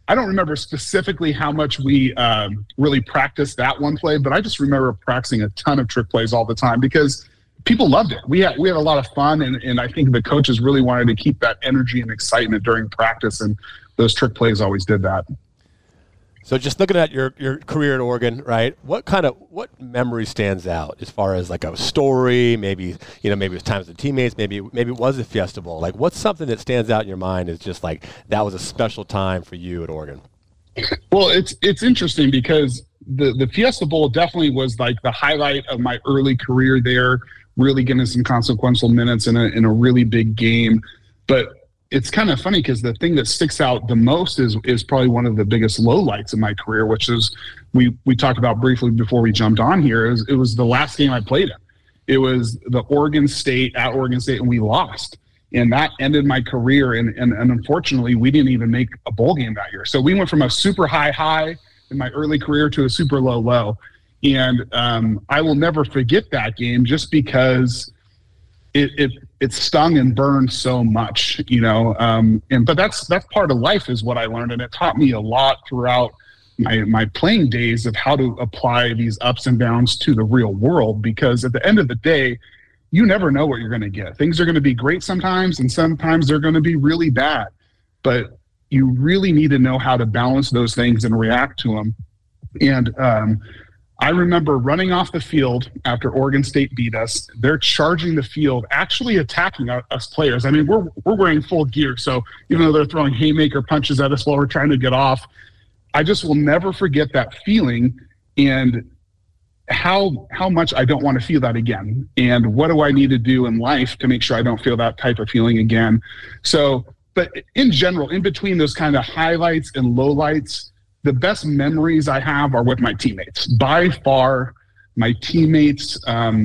I don't remember specifically how much we really practiced that one play, but I just remember practicing a ton of trick plays all the time because people loved it. We had a lot of fun, and I think the coaches really wanted to keep that energy and excitement during practice, and those trick plays always did that.
So just looking at your career at Oregon, right? What memory stands out as far as like a story? Maybe it was times with teammates. Maybe it was a Fiesta Bowl. Like, what's something that stands out in your mind is just like that was a special time for you at Oregon?
Well, it's interesting because the Fiesta Bowl definitely was like the highlight of my early career there. Really getting some consequential minutes in a really big game, but it's kind of funny because the thing that sticks out the most is probably one of the biggest lowlights in my career, which is we talked about briefly before we jumped on here. It was the last game I played in. It was the Oregon State, and we lost. And that ended my career. And unfortunately, we didn't even make a bowl game that year. So we went from a super high in my early career to a super low. And I will never forget that game just because it stung and burned so much, but that's part of life is what I learned. And it taught me a lot throughout my playing days of how to apply these ups and downs to the real world, because at the end of the day, you never know what you're going to get. Things are going to be great sometimes, and sometimes they're going to be really bad, but you really need to know how to balance those things and react to them. And I remember running off the field after Oregon State beat us. They're charging the field, actually attacking us players. I mean, we're wearing full gear, so even though they're throwing haymaker punches at us while we're trying to get off, I just will never forget that feeling and how much I don't want to feel that again. And what do I need to do in life to make sure I don't feel that type of feeling again? So, but in general, in between those kind of highlights and lowlights, the best memories I have are with my teammates. By far, my teammates,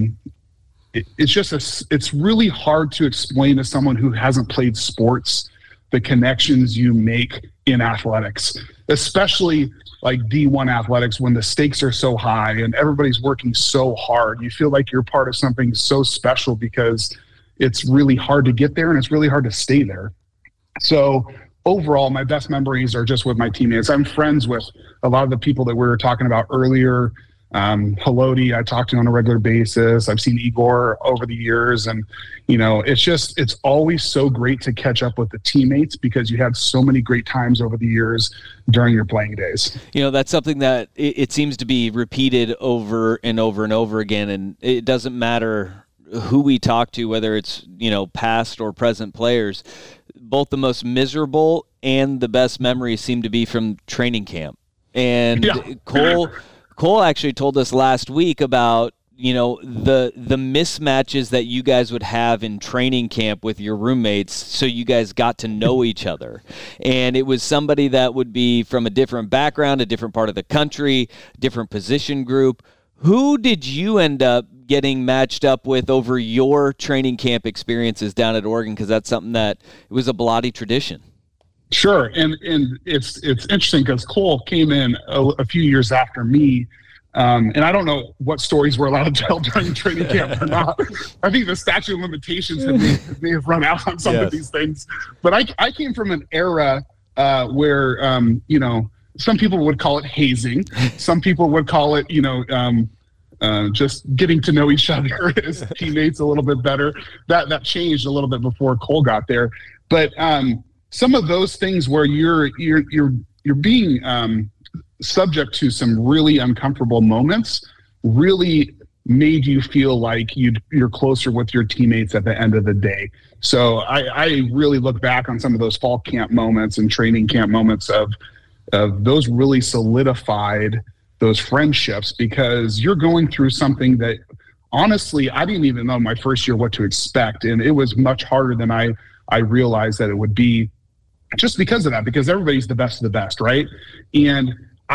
it's really hard to explain to someone who hasn't played sports the connections you make in athletics, especially like D1 athletics when the stakes are so high and everybody's working so hard. You feel like you're part of something so special because it's really hard to get there and it's really hard to stay there. So overall, my best memories are just with my teammates. I'm friends with a lot of the people that we were talking about earlier. Haloti, I talk to on a regular basis. I've seen Igor over the years. And, it's always so great to catch up with the teammates because you have so many great times over the years during your playing days.
That's something that it seems to be repeated over and over and over again. And it doesn't matter who we talk to, whether it's, past or present players. Both the most miserable and the best memories seem to be from training camp. And yeah. Cole actually told us last week about, the mismatches that you guys would have in training camp with your roommates so you guys got to know each other. And it was somebody that would be from a different background, a different part of the country, different position group. Who did you end up getting matched up with over your training camp experiences down at Oregon? Because that's something that it was a Bellotti tradition.
Sure, and it's interesting because Cole came in a few years after me, and I don't know what stories we're allowed to tell during training camp or not. I think the statute of limitations may have run out on some of these things. But I came from an era where some people would call it hazing, some people would call it just getting to know each other as teammates a little bit better. That changed a little bit before Cole got there. But some of those things where you're being subject to some really uncomfortable moments really made you feel like you're closer with your teammates at the end of the day. So I really look back on some of those fall camp moments and training camp moments of those really solidified those friendships, because you're going through something that honestly, I didn't even know my first year what to expect. And it was much harder than I realized that it would be, just because of that, because everybody's the best of the best. Right. And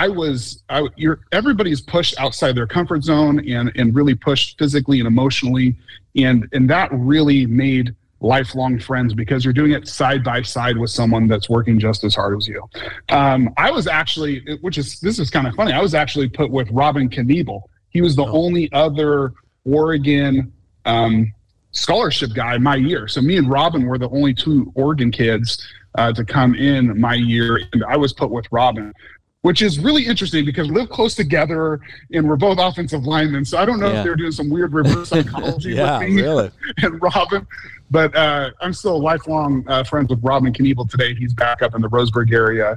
everybody's pushed outside their comfort zone and really pushed physically and emotionally. And that really made lifelong friends because you're doing it side by side with someone that's working just as hard as you. I was actually, this is kind of funny. I was actually put with Robin Knievel. He was the only other Oregon scholarship guy my year. So me and Robin were the only two Oregon kids to come in my year, and I was put with Robin, which is really interesting because we live close together and we're both offensive linemen. So I don't know if they're doing some weird reverse psychology with me and Robin. But I'm still lifelong friends with Robin Knievel today. He's back up in the Roseburg area.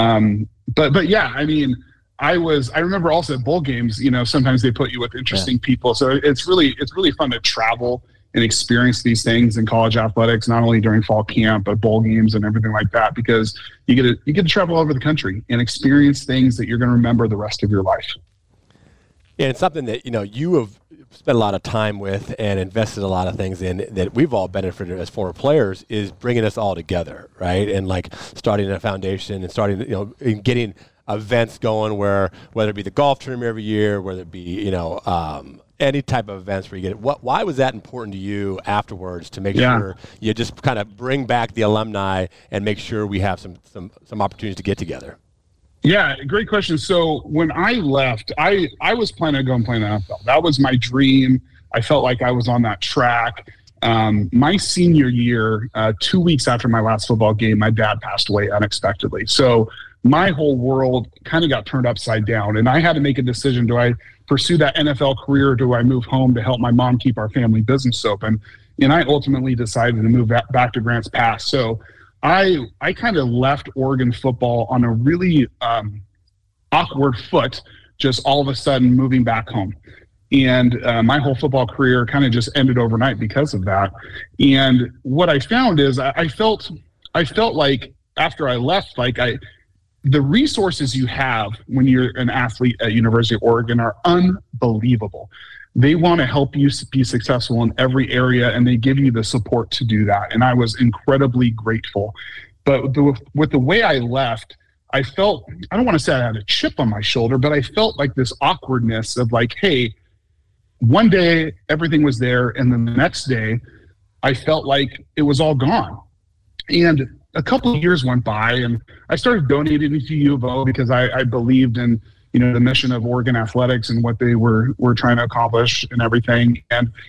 But yeah, I mean, I remember also at bowl games, you know, sometimes they put you with interesting people. So it's really fun to travel and experience these things in college athletics, not only during fall camp, but bowl games and everything like that, because you get to travel all over the country and experience things that you're going to remember the rest of your life.
Yeah, it's something that, you know, you have spent a lot of time with and invested a lot of things in that we've all benefited as former players, is bringing us all together, right? And like starting a foundation and starting, you know, and getting events going where, whether it be the golf tournament every year, whether it be, you know, any type of events where you get it. Why was that important to you afterwards to make sure you just kind of bring back the alumni and make sure we have some opportunities to get together?
Yeah, great question. So when I left, I was planning on going play in the NFL. That was my dream. I felt like I was on that track. My senior year, 2 weeks after my last football game, my dad passed away unexpectedly. So my whole world kind of got turned upside down, and I had to make a decision. Do I pursue that NFL career, or do I move home to help my mom keep our family business open? And I ultimately decided to move back to Grants Pass. So I kind of left Oregon football on a really awkward foot, just all of a sudden moving back home. And my whole football career kind of just ended overnight because of that. And what I found is I felt like after I left, like the resources you have when you're an athlete at University of Oregon are unbelievable. They want to help you be successful in every area, and they give you the support to do that. And I was incredibly grateful. But with the way I left, I felt, I don't want to say I had a chip on my shoulder, but I felt like this awkwardness of like, hey, one day everything was there, and then the next day I felt like it was all gone. And a couple of years went by, and I started donating to U of O because I believed in, you know, the mission of Oregon athletics and what they were trying to accomplish and everything.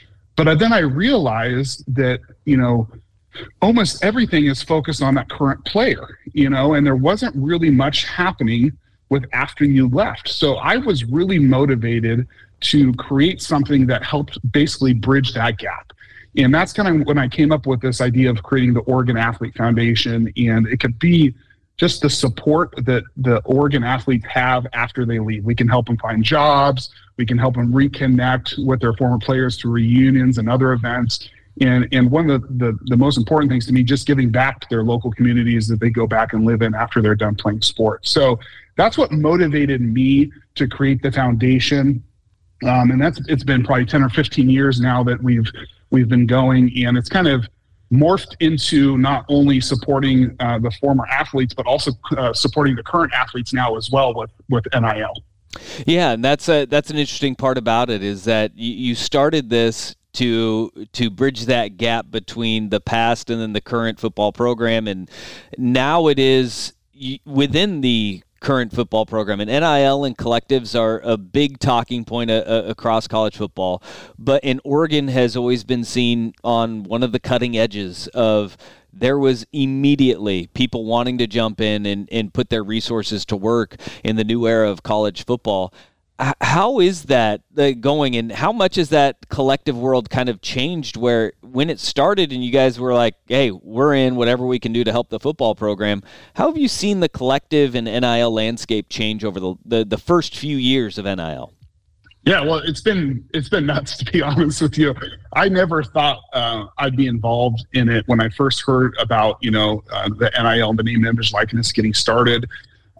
But then I realized that, you know, almost everything is focused on that current player, you know, and there wasn't really much happening with after you left. So I was really motivated to create something that helped basically bridge that gap. And that's kind of when I came up with this idea of creating the Oregon Athlete Foundation. And it could be just the support that the Oregon athletes have after they leave. We can help them find jobs. We can help them reconnect with their former players through reunions and other events. And one of the most important things to me, just giving back to their local communities that they go back and live in after they're done playing sports. So that's what motivated me to create the foundation. And it's been probably 10 or 15 years now that we've been going, and it's kind of morphed into not only supporting the former athletes, but also supporting the current athletes now as well with NIL.
Yeah, and that's an interesting part about it, is that you started this to bridge that gap between the past and then the current football program, and now it is within the current football program, and NIL and collectives are a big talking point across college football. But in Oregon has always been seen on one of the cutting edges of, there was immediately people wanting to jump in and put their resources to work in the new era of college football. How is that going, and how much has that collective world kind of changed, where when it started and you guys were like, hey, we're in whatever we can do to help the football program? How have you seen the collective and NIL landscape change over the first few years of NIL?
Yeah, well, it's been nuts, to be honest with you. I never thought I'd be involved in it when I first heard about, you know, the NIL, the name, image, likeness getting started.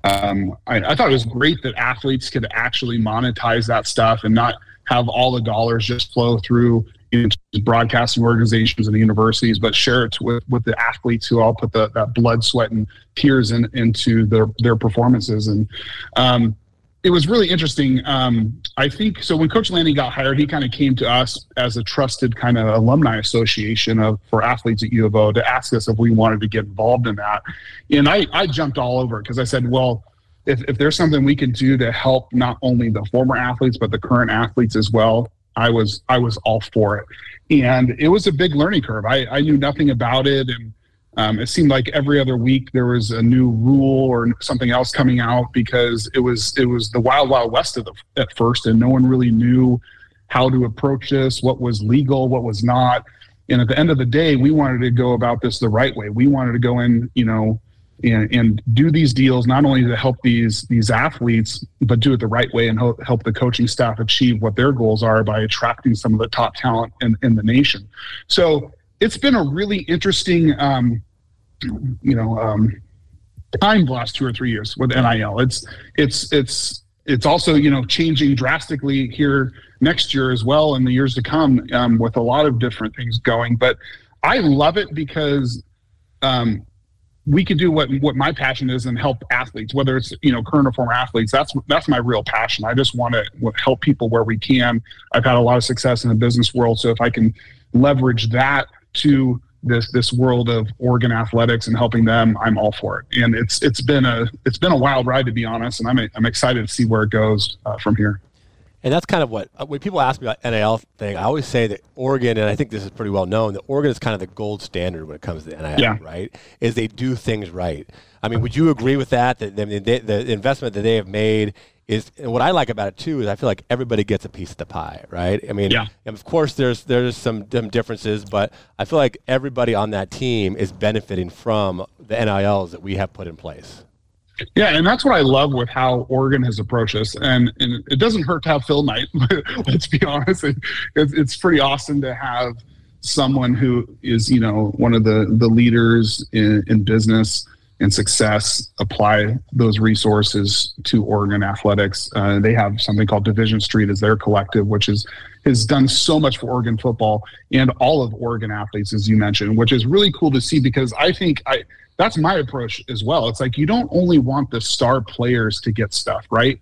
I thought it was great that athletes could actually monetize that stuff and not have all the dollars just flow through, you know, broadcasting organizations and the universities, but share it with the athletes who all put that blood, sweat, and tears into their performances. And it was really interesting. I think so. When Coach Lanning got hired, he kind of came to us as a trusted kind of alumni association for athletes at U of O to ask us if we wanted to get involved in that. And I jumped all over it because I said, well, if there's something we could do to help not only the former athletes but the current athletes as well, I was all for it. And it was a big learning curve. I knew nothing about it, and It seemed like every other week there was a new rule or something else coming out, because it was the wild, wild west at first, and no one really knew how to approach this, what was legal, what was not. And at the end of the day, we wanted to go about this the right way. We wanted to go in, and do these deals, not only to help these athletes, but do it the right way and help the coaching staff achieve what their goals are by attracting some of the top talent in the nation. So it's been a really interesting, time the last 2 or 3 years with NIL. It's also, changing drastically here next year as well, and the years to come, with a lot of different things going. But I love it because we can do what my passion is and help athletes, whether it's, current or former athletes. That's my real passion. I just want to help people where we can. I've had a lot of success in the business world, so if I can leverage that to this world of Oregon athletics and helping them, I'm all for it. And it's been a wild ride, to be honest, and I'm excited to see where it goes from here.
And that's kind of when people ask me about NIL thing, I always say that Oregon, and I think this is pretty well known, that Oregon is kind of the gold standard when it comes to NIL, right? Is they do things right. I mean, would you agree with that? That the investment that they have made is, and what I like about it too is I feel like everybody gets a piece of the pie, right? I mean, and of course there's some differences, but I feel like everybody on that team is benefiting from the NILs that we have put in place.
Yeah, and that's what I love with how Oregon has approached this. And it doesn't hurt to have Phil Knight, but let's be honest, it's pretty awesome to have someone who is, one of the leaders in business and success apply those resources to Oregon athletics. They have something called Division Street as their collective, which has done so much for Oregon football and all of Oregon athletes, as you mentioned, which is really cool to see, because I think that's my approach as well. It's like, you don't only want the star players to get stuff, right?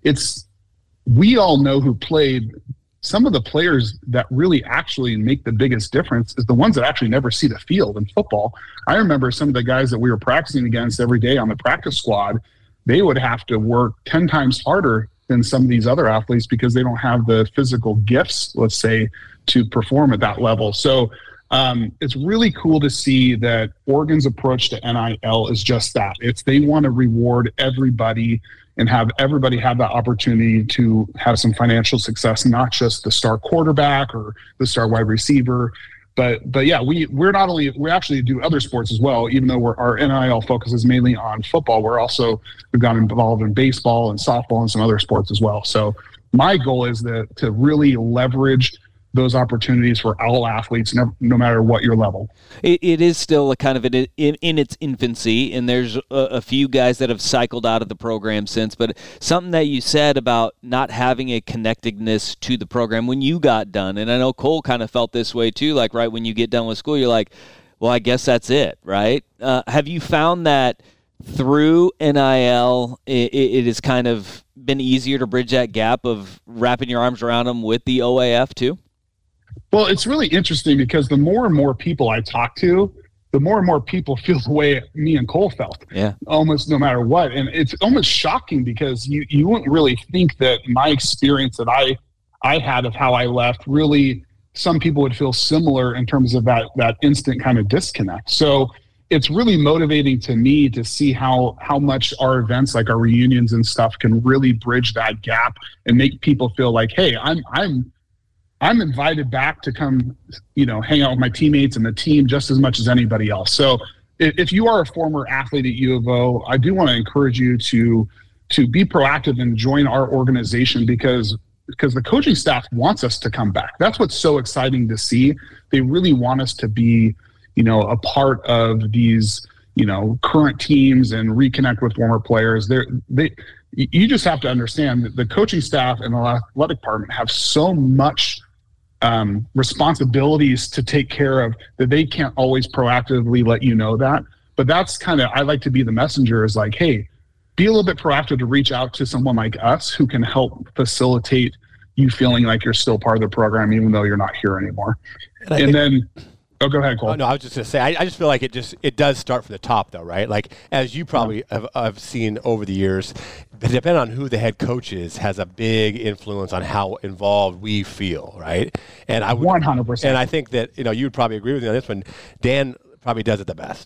We all know who played. Some of the players that really actually make the biggest difference is the ones that actually never see the field in football. I remember some of the guys that we were practicing against every day on the practice squad, they would have to work 10 times harder than some of these other athletes because they don't have the physical gifts, let's say, to perform at that level. So it's really cool to see that Oregon's approach to NIL is just that. They want to reward everybody and have everybody have that opportunity to have some financial success, not just the star quarterback or the star wide receiver. But yeah, we actually do other sports as well, even though our NIL focus is mainly on football. We've gotten involved in baseball and softball and some other sports as well. So my goal is to really leverage those opportunities for all athletes, no matter what your level.
It is still a kind of in its infancy, and there's a few guys that have cycled out of the program since, but something that you said about not having a connectedness to the program when you got done, and I know Cole kind of felt this way too, like right when you get done with school, you're like, well, I guess that's it, right? Have you found that through NIL, it has kind of been easier to bridge that gap of wrapping your arms around them with the OAF too?
Well, it's really interesting because the more and more people I talk to, the more and more people feel the way me and Cole felt. Yeah. Almost no matter what. And it's almost shocking because you wouldn't really think that my experience that I had of how I left, really some people would feel similar in terms of that instant kind of disconnect. So it's really motivating to me to see how much our events, like our reunions and stuff, can really bridge that gap and make people feel like, hey, I'm invited back to come, hang out with my teammates and the team just as much as anybody else. So if you are a former athlete at U of O, I do want to encourage you to be proactive and join our organization because the coaching staff wants us to come back. That's what's so exciting to see. They really want us to be, a part of these, current teams and reconnect with former players. You just have to understand that the coaching staff and the athletic department have so much responsibilities to take care of that they can't always proactively let you know that. But that's I like to be the messenger, is like, hey, be a little bit proactive to reach out to someone like us who can help facilitate you feeling like you're still part of the program, even though you're not here anymore. Oh, go ahead, Cole.
Oh, no, I was just going to say, I just feel like it does start from the top, though, right? Like, as you probably have seen over the years, depending on who the head coach is, has a big influence on how involved we feel, right? And
100%.
And I think that, you would probably agree with me on this one. Dan probably does it the best,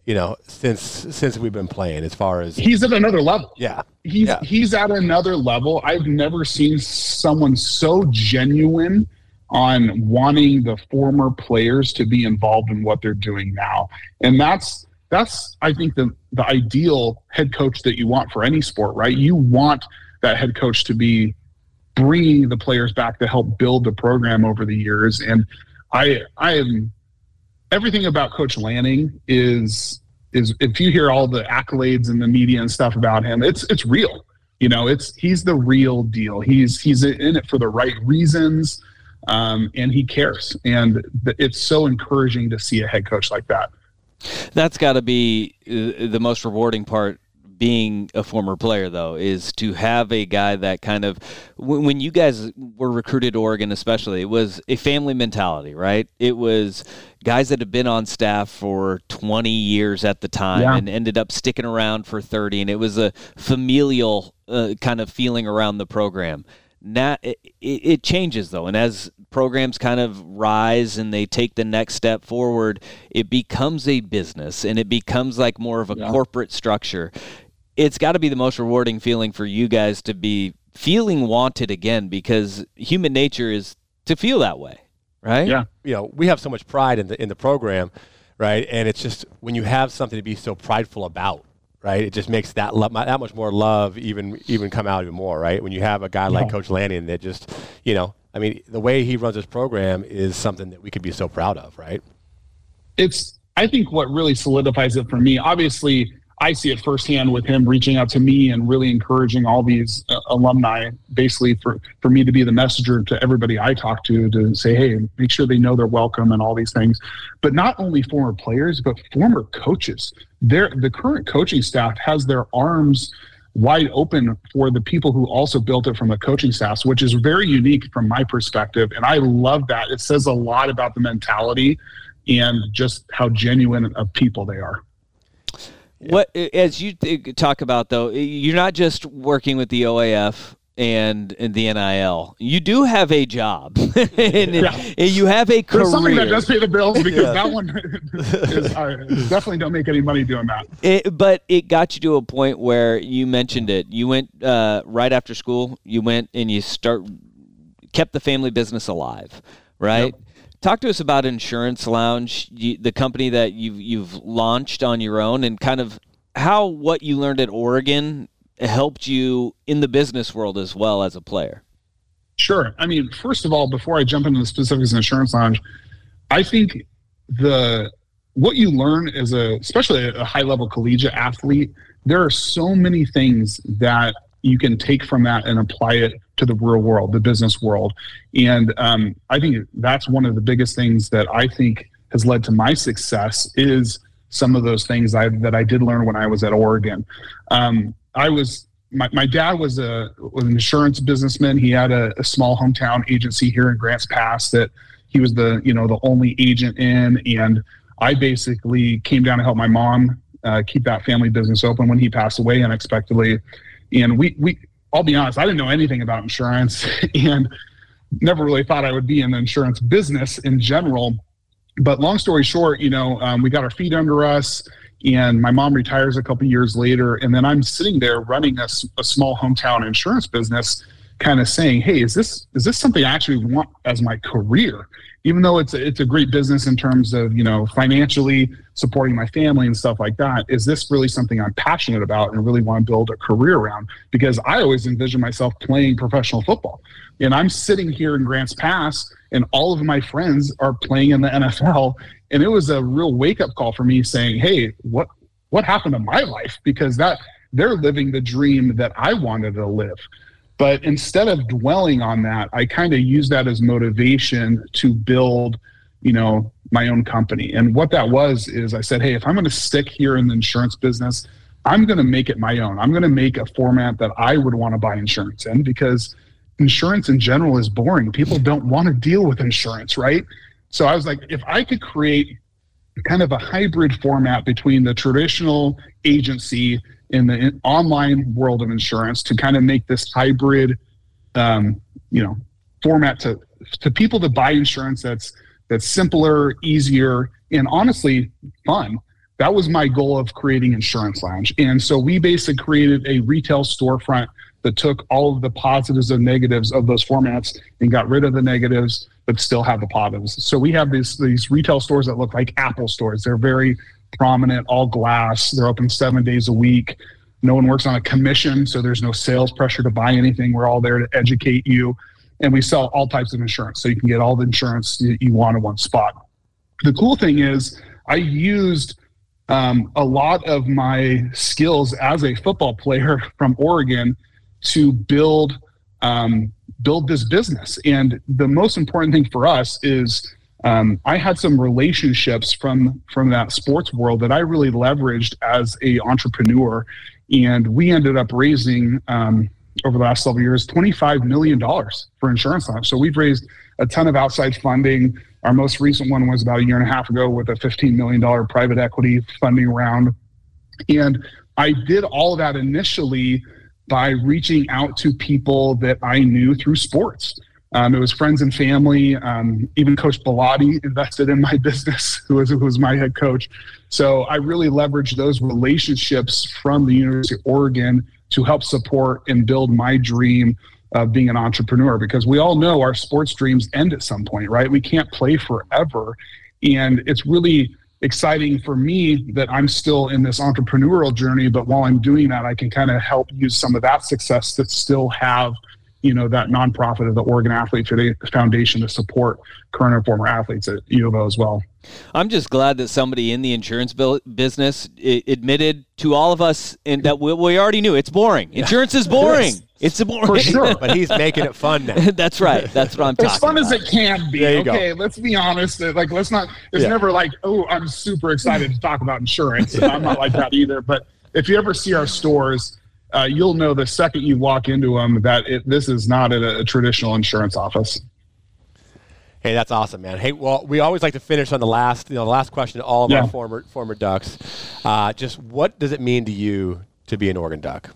since we've been playing, as far as
he's at another level.
Yeah.
He's at another level. I've never seen someone so genuine on wanting the former players to be involved in what they're doing now. And that's I think the ideal head coach that you want for any sport, right? You want that head coach to be bringing the players back to help build the program over the years. And I am everything about Coach Lanning is if you hear all the accolades in the media and stuff about him, it's real. He's the real deal. He's in it for the right reasons, and he cares. And it's so encouraging to see a head coach like that.
That's got to be the most rewarding part, being a former player, though, is to have a guy that kind of, when you guys were recruited to Oregon especially, it was a family mentality, right? It was guys that had been on staff for 20 years at the time and ended up sticking around for 30, and it was a familial kind of feeling around the program. Now it changes, though, and as programs kind of rise and they take the next step forward, it becomes a business and it becomes like more of a corporate structure. It's got to be the most rewarding feeling for you guys to be feeling wanted again, because human nature is to feel that way, right?
Yeah. We have so much pride in the program, right? And it's just when you have something to be so prideful about, right? It just makes that much more love even come out even more, right? When you have a guy like Coach Lanning that just, the way he runs his program is something that we could be so proud of, right?
I think what really solidifies it for me, obviously, I see it firsthand with him reaching out to me and really encouraging all these alumni, basically for me to be the messenger to everybody I talk to say, hey, make sure they know they're welcome and all these things. But not only former players, but former coaches. The current coaching staff has their arms wide open for the people who also built it from the coaching staff, which is very unique from my perspective. And I love that. It says a lot about the mentality and just how genuine of people they are.
What, as you talk about, though, you're not just working with the OAF and the NIL. You do have a job, and you have a career.
There's something that does pay the bills, because that one is, definitely don't make any money doing that.
But it got you to a point where you mentioned it. You went right after school. You went and you kept the family business alive, right? Yep. Talk to us about Insurance Lounge, the company that you've launched on your own, and kind of how what you learned at Oregon helped you in the business world as well as a player.
Sure. I mean, first of all, before I jump into the specifics of Insurance Lounge, I think what you learn as especially a high-level collegiate athlete, there are so many things that you can take from that and apply it to the real world, the business world. And I think that's one of the biggest things that I think has led to my success is some of those things that I did learn when I was at Oregon. My dad was an insurance businessman. He had a small hometown agency here in Grants Pass that he was the only agent in. And I basically came down to help my mom keep that family business open when he passed away unexpectedly. And I'll be honest, I didn't know anything about insurance and never really thought I would be in the insurance business in general. But long story short, we got our feet under us, and my mom retires a couple years later. And then I'm sitting there running a small hometown insurance business, kind of saying, hey, is this something I actually want as my career? Even though it's a great business in terms of, financially supporting my family and stuff like that, is this really something I'm passionate about and really want to build a career around? Because I always envision myself playing professional football. And I'm sitting here in Grants Pass, and all of my friends are playing in the NFL. And it was a real wake-up call for me saying, hey, what happened to my life? Because they're living the dream that I wanted to live. But instead of dwelling on that, I kind of use that as motivation to build, my own company. And what that was is I said, hey, if I'm going to stick here in the insurance business, I'm going to make it my own. I'm going to make a format that I would want to buy insurance in, because insurance in general is boring. People don't want to deal with insurance, right? So I was like, if I could create kind of a hybrid format between the traditional agency in the online world of insurance to kind of make this hybrid, format to people to buy insurance that's simpler, easier, and honestly fun. that was my goal of creating Insurance Lounge. And so we basically created a retail storefront that took all of the positives and negatives of those formats and got rid of the negatives, but still have the positives. So we have these retail stores that look like Apple stores. They're very prominent, all glass. They're open 7 days a week. No one works on a commission, so there's no sales pressure to buy anything. We're all there to educate you. And we sell all types of insurance, so you can get all the insurance you want in one spot. The cool thing is I used a lot of my skills as a football player from Oregon to build this business. And the most important thing for us is I had some relationships from that sports world that I really leveraged as a entrepreneur. And we ended up raising over the last several years, $25 million for Insurance Lounge. So we've raised a ton of outside funding. Our most recent one was about a year and a half ago with a $15 million private equity funding round. And I did all of that initially by reaching out to people that I knew through sports. It was friends and family. Even Coach Bellotti invested in my business, who was my head coach. So I really leveraged those relationships from the University of Oregon to help support and build my dream of being an entrepreneur, because we all know our sports dreams end at some point, right? We can't play forever. And it's really exciting for me that I'm still in this entrepreneurial journey, but while I'm doing that, I can kind of help use some of that success to still have, that nonprofit of the Oregon Athlete Foundation to support current and former athletes at U of O as well.
I'm just glad that somebody in the insurance business admitted to all of us and that we already knew it's boring. Insurance is boring. It's boring.
For sure.
But he's making it fun now.
That's right. That's what I'm talking about.
As fun as it can be.
Okay,
let's be honest. Let's not. It's never like, oh, I'm super excited to talk about insurance. I'm not like that either. But if you ever see our stores, you'll know the second you walk into them that this is not a traditional insurance office.
Hey, that's awesome, man. Hey, well, we always like to finish on the last question to all of our former Ducks. Just what does it mean to you to be an Oregon Duck?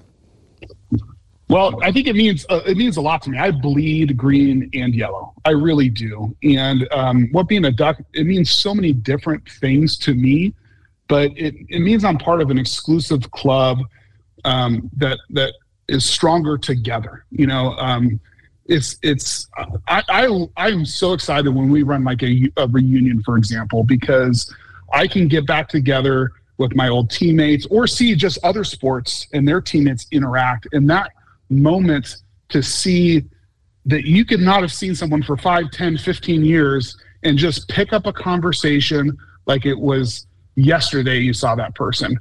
Well, I think it means a lot to me. I bleed green and yellow. I really do. And what being a Duck, it means so many different things to me, but it means I'm part of an exclusive club that is stronger together. I'm so excited when we run like a reunion, for example, because I can get back together with my old teammates or see just other sports and their teammates interact. And that moment to see that you could not have seen someone for 5, 10, 15 years and just pick up a conversation like it was yesterday you saw that person.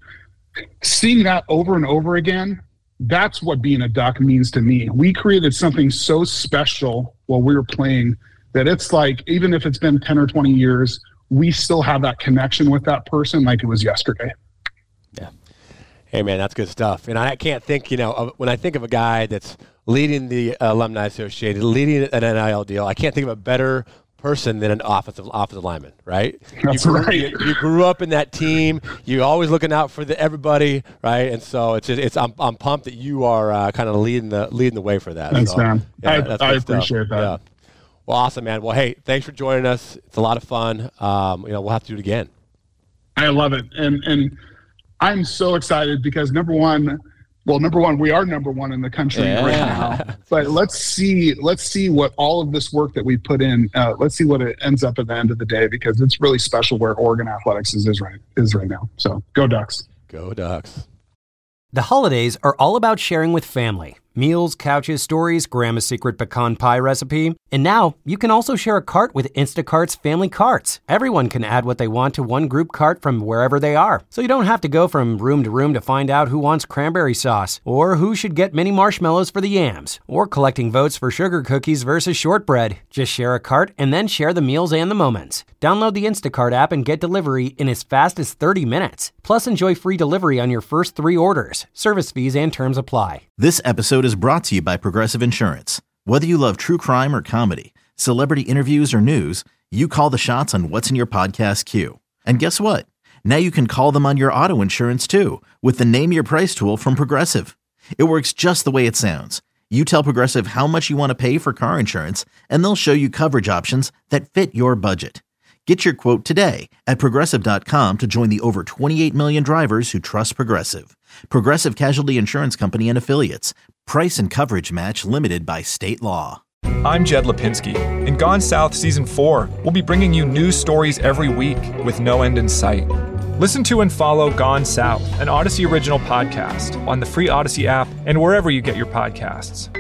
Seeing that over and over again, that's what being a Duck means to me. We created something so special while we were playing that it's like, even if it's been 10 or 20 years, we still have that connection with that person like it was yesterday.
Yeah. Hey, man, that's good stuff. And I can't think, when I think of a guy that's leading the Alumni Association, leading an NIL deal, I can't think of a better person than an offensive lineman, right?
That's
right.
You
grew up in that team. You're always looking out for everybody, right? And so I'm pumped that you are kind of leading the way for that.
Thanks,
so,
man.
Yeah,
I appreciate that.
Yeah. Well, awesome, man. Well, hey, thanks for joining us. It's a lot of fun. We'll have to do it again.
I love it, and I'm so excited because number one, we are number one in the country right now. But let's see what all of this work that we put in. Let's see what it ends up at the end of the day, because it's really special where Oregon athletics is right now. So go Ducks!
Go Ducks!
The holidays are all about sharing with family. Meals, couches, stories, Grandma's secret pecan pie recipe. And now you can also share a cart with Instacart's family carts. Everyone can add what they want to one group cart from wherever they are. So you don't have to go from room to room to find out who wants cranberry sauce, or who should get mini marshmallows for the yams, or collecting votes for sugar cookies versus shortbread. Just share a cart and then share the meals and the moments. Download the Instacart app and get delivery in as fast as 30 minutes. Plus, enjoy free delivery on your first 3 orders. Service fees and terms apply.
This episode is brought to you by Progressive Insurance. Whether you love true crime or comedy, celebrity interviews or news, you call the shots on what's in your podcast queue. And guess what? Now you can call them on your auto insurance too, with the Name Your Price tool from Progressive. It works just the way it sounds. You tell Progressive how much you want to pay for car insurance, and they'll show you coverage options that fit your budget. Get your quote today at Progressive.com to join the over 28 million drivers who trust Progressive. Progressive Casualty Insurance Company and Affiliates. Price and coverage match limited by state law.
I'm Jed Lipinski. In Gone South Season 4, we'll be bringing you news stories every week with no end in sight. Listen to and follow Gone South, an Odyssey original podcast, on the free Odyssey app and wherever you get your podcasts.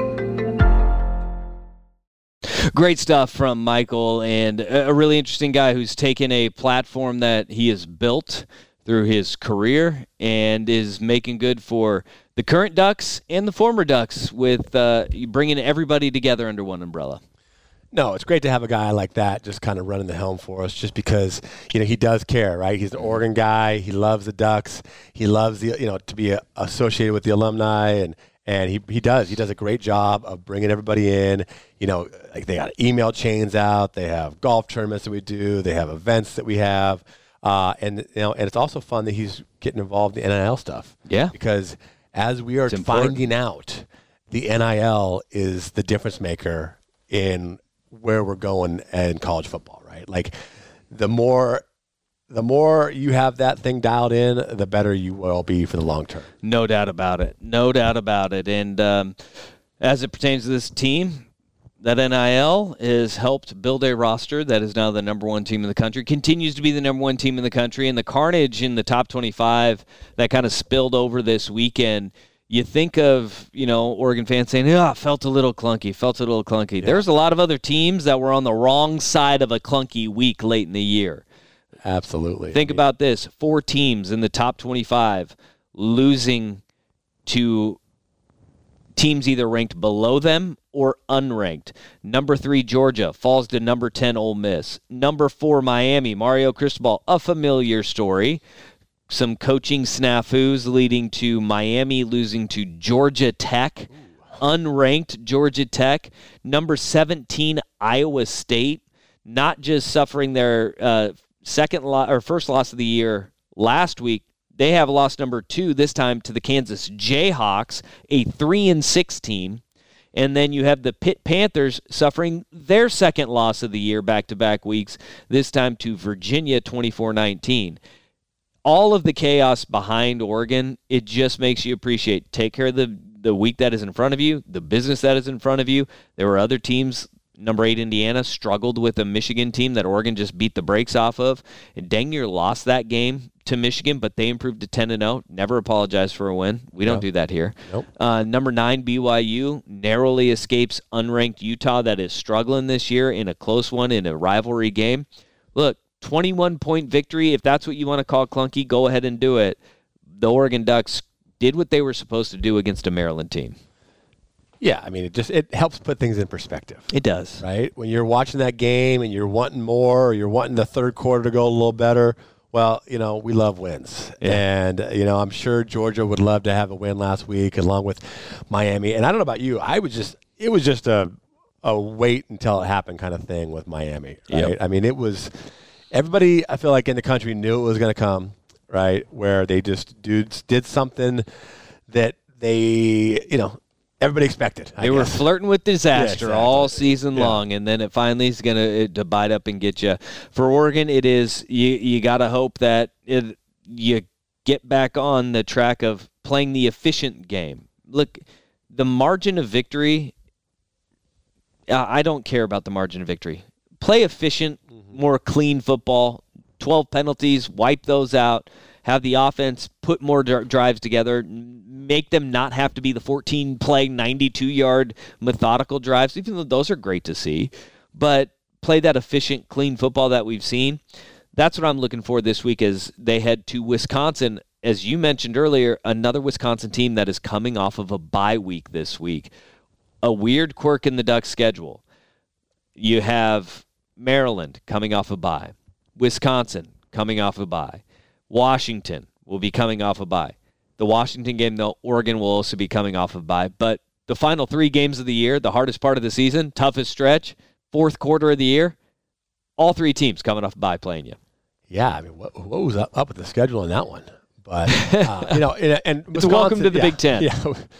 Great stuff from Michael, and a really interesting guy who's taken a platform that he has built through his career and is making good for the current Ducks and the former Ducks with bringing everybody together under one umbrella.
No, it's great to have a guy like that just kind of running the helm for us, just because, he does care, right? He's an Oregon guy. He loves the Ducks. He loves to be associated with the alumni, and he does a great job of bringing everybody in. Like they got email chains out. They have golf tournaments that we do. They have events that we have, and it's also fun that he's getting involved in the NIL stuff.
Yeah,
because as we are finding out, the NIL is the difference maker in where we're going in college football, right? Like the more you have that thing dialed in, the better you will be for the long term.
No doubt about it. And as it pertains to this team, that NIL has helped build a roster that is now the number one team in the country, continues to be the number one team in the country, and the carnage in the top 25 that kind of spilled over this weekend. You think of, Oregon fans saying, felt a little clunky. Yeah. There's a lot of other teams that were on the wrong side of a clunky week late in the year.
Absolutely.
Think about this. 4 teams in the top 25 losing to teams either ranked below them or unranked. Number 3, Georgia, falls to number 10, Ole Miss. Number 4, Miami, Mario Cristobal, a familiar story. Some coaching snafus leading to Miami losing to Georgia Tech. Unranked Georgia Tech. Number 17, Iowa State, not just suffering their first loss of the year last week. They have loss number 2 this time to the Kansas Jayhawks, a 3-6 team. And then you have the Pitt Panthers suffering their second loss of the year back-to-back weeks, this time to Virginia 24-19. All of the chaos behind Oregon, it just makes you appreciate. Take care of the week that is in front of you, the business that is in front of you. There were other teams. Number 8, Indiana, struggled with a Michigan team that Oregon just beat the brakes off of. And dang near lost that game to Michigan, but they improved to 10-0. Never apologize for a win. We don't do that here.
Nope.
Number 9, BYU, narrowly escapes unranked Utah that is struggling this year in a close one in a rivalry game. Look, 21-point victory, if that's what you want to call clunky, go ahead and do it. The Oregon Ducks did what they were supposed to do against a Maryland team.
Yeah, I mean, it helps put things in perspective.
It does.
Right? When you're watching that game and you're wanting more, or you're wanting the third quarter to go a little better, well, we love wins. Yeah. And, I'm sure Georgia would love to have a win last week along with Miami. And I don't know about you, it was just a wait until it happened kind of thing with Miami, right? Yep. I mean, it was – everybody, I feel like, in the country knew it was going to come, right, where they just did something that they, everybody expected.
They were flirting with disaster all season long, and then it finally is going to bite up and get you. For Oregon, it is you got to hope that you get back on the track of playing the efficient game. Look, the margin of victory, I don't care about the margin of victory. Play efficient, more clean football. 12 penalties, wipe those out. Have the offense put more drives together, make them not have to be the 14-play, 92-yard methodical drives, even though those are great to see. But play that efficient, clean football that we've seen. That's what I'm looking for this week as they head to Wisconsin. As you mentioned earlier, another Wisconsin team that is coming off of a bye week this week. A weird quirk in the Ducks' schedule. You have Maryland coming off a bye. Wisconsin coming off a bye. Washington will be coming off a bye. The Washington game, though, Oregon will also be coming off a bye. But the final 3 games of the year, the hardest part of the season, toughest stretch, fourth quarter of the year, all 3 teams coming off a bye playing you.
Yeah, I mean, what was up with the schedule in that one? But, and
it's a welcome to the Big Ten.
Yeah.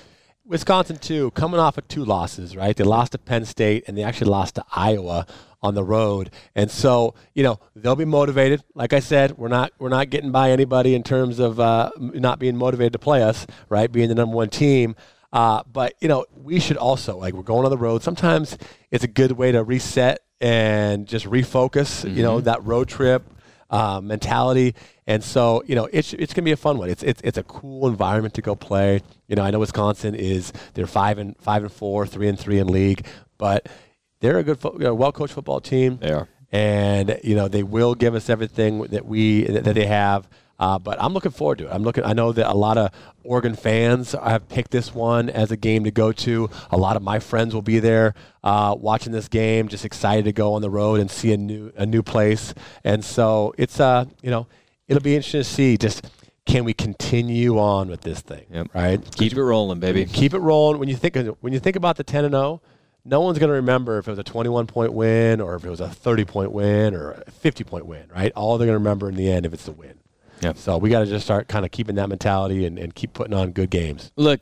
Wisconsin, too, coming off of 2 losses, right? They lost to Penn State, and they actually lost to Iowa on the road. And so, they'll be motivated. Like I said, we're not getting by anybody in terms of not being motivated to play us, right, being the number 1 team. But, we should also, we're going on the road. Sometimes it's a good way to reset and just refocus, that road trip mentality. And so, it's going to be a fun one. It's a cool environment to go play. I know Wisconsin they're 5-4, 3-3 in league, but they're a good, well-coached football team.
They are.
And, they will give us everything that they have. But I'm looking forward to it. I know that a lot of Oregon fans have picked this one as a game to go to. A lot of my friends will be there watching this game, just excited to go on the road and see a new place. And so it's it'll be interesting to see just can we continue on with this thing, right?
Keep it rolling, baby.
Keep it rolling. When you think about the 10-0, no one's going to remember if it was a 21-point win or if it was a 30-point win or a 50-point win, right? All they're going to remember in the end if it's the win.
Yeah.
So we got to just start kind of keeping that mentality and keep putting on good games.
Look,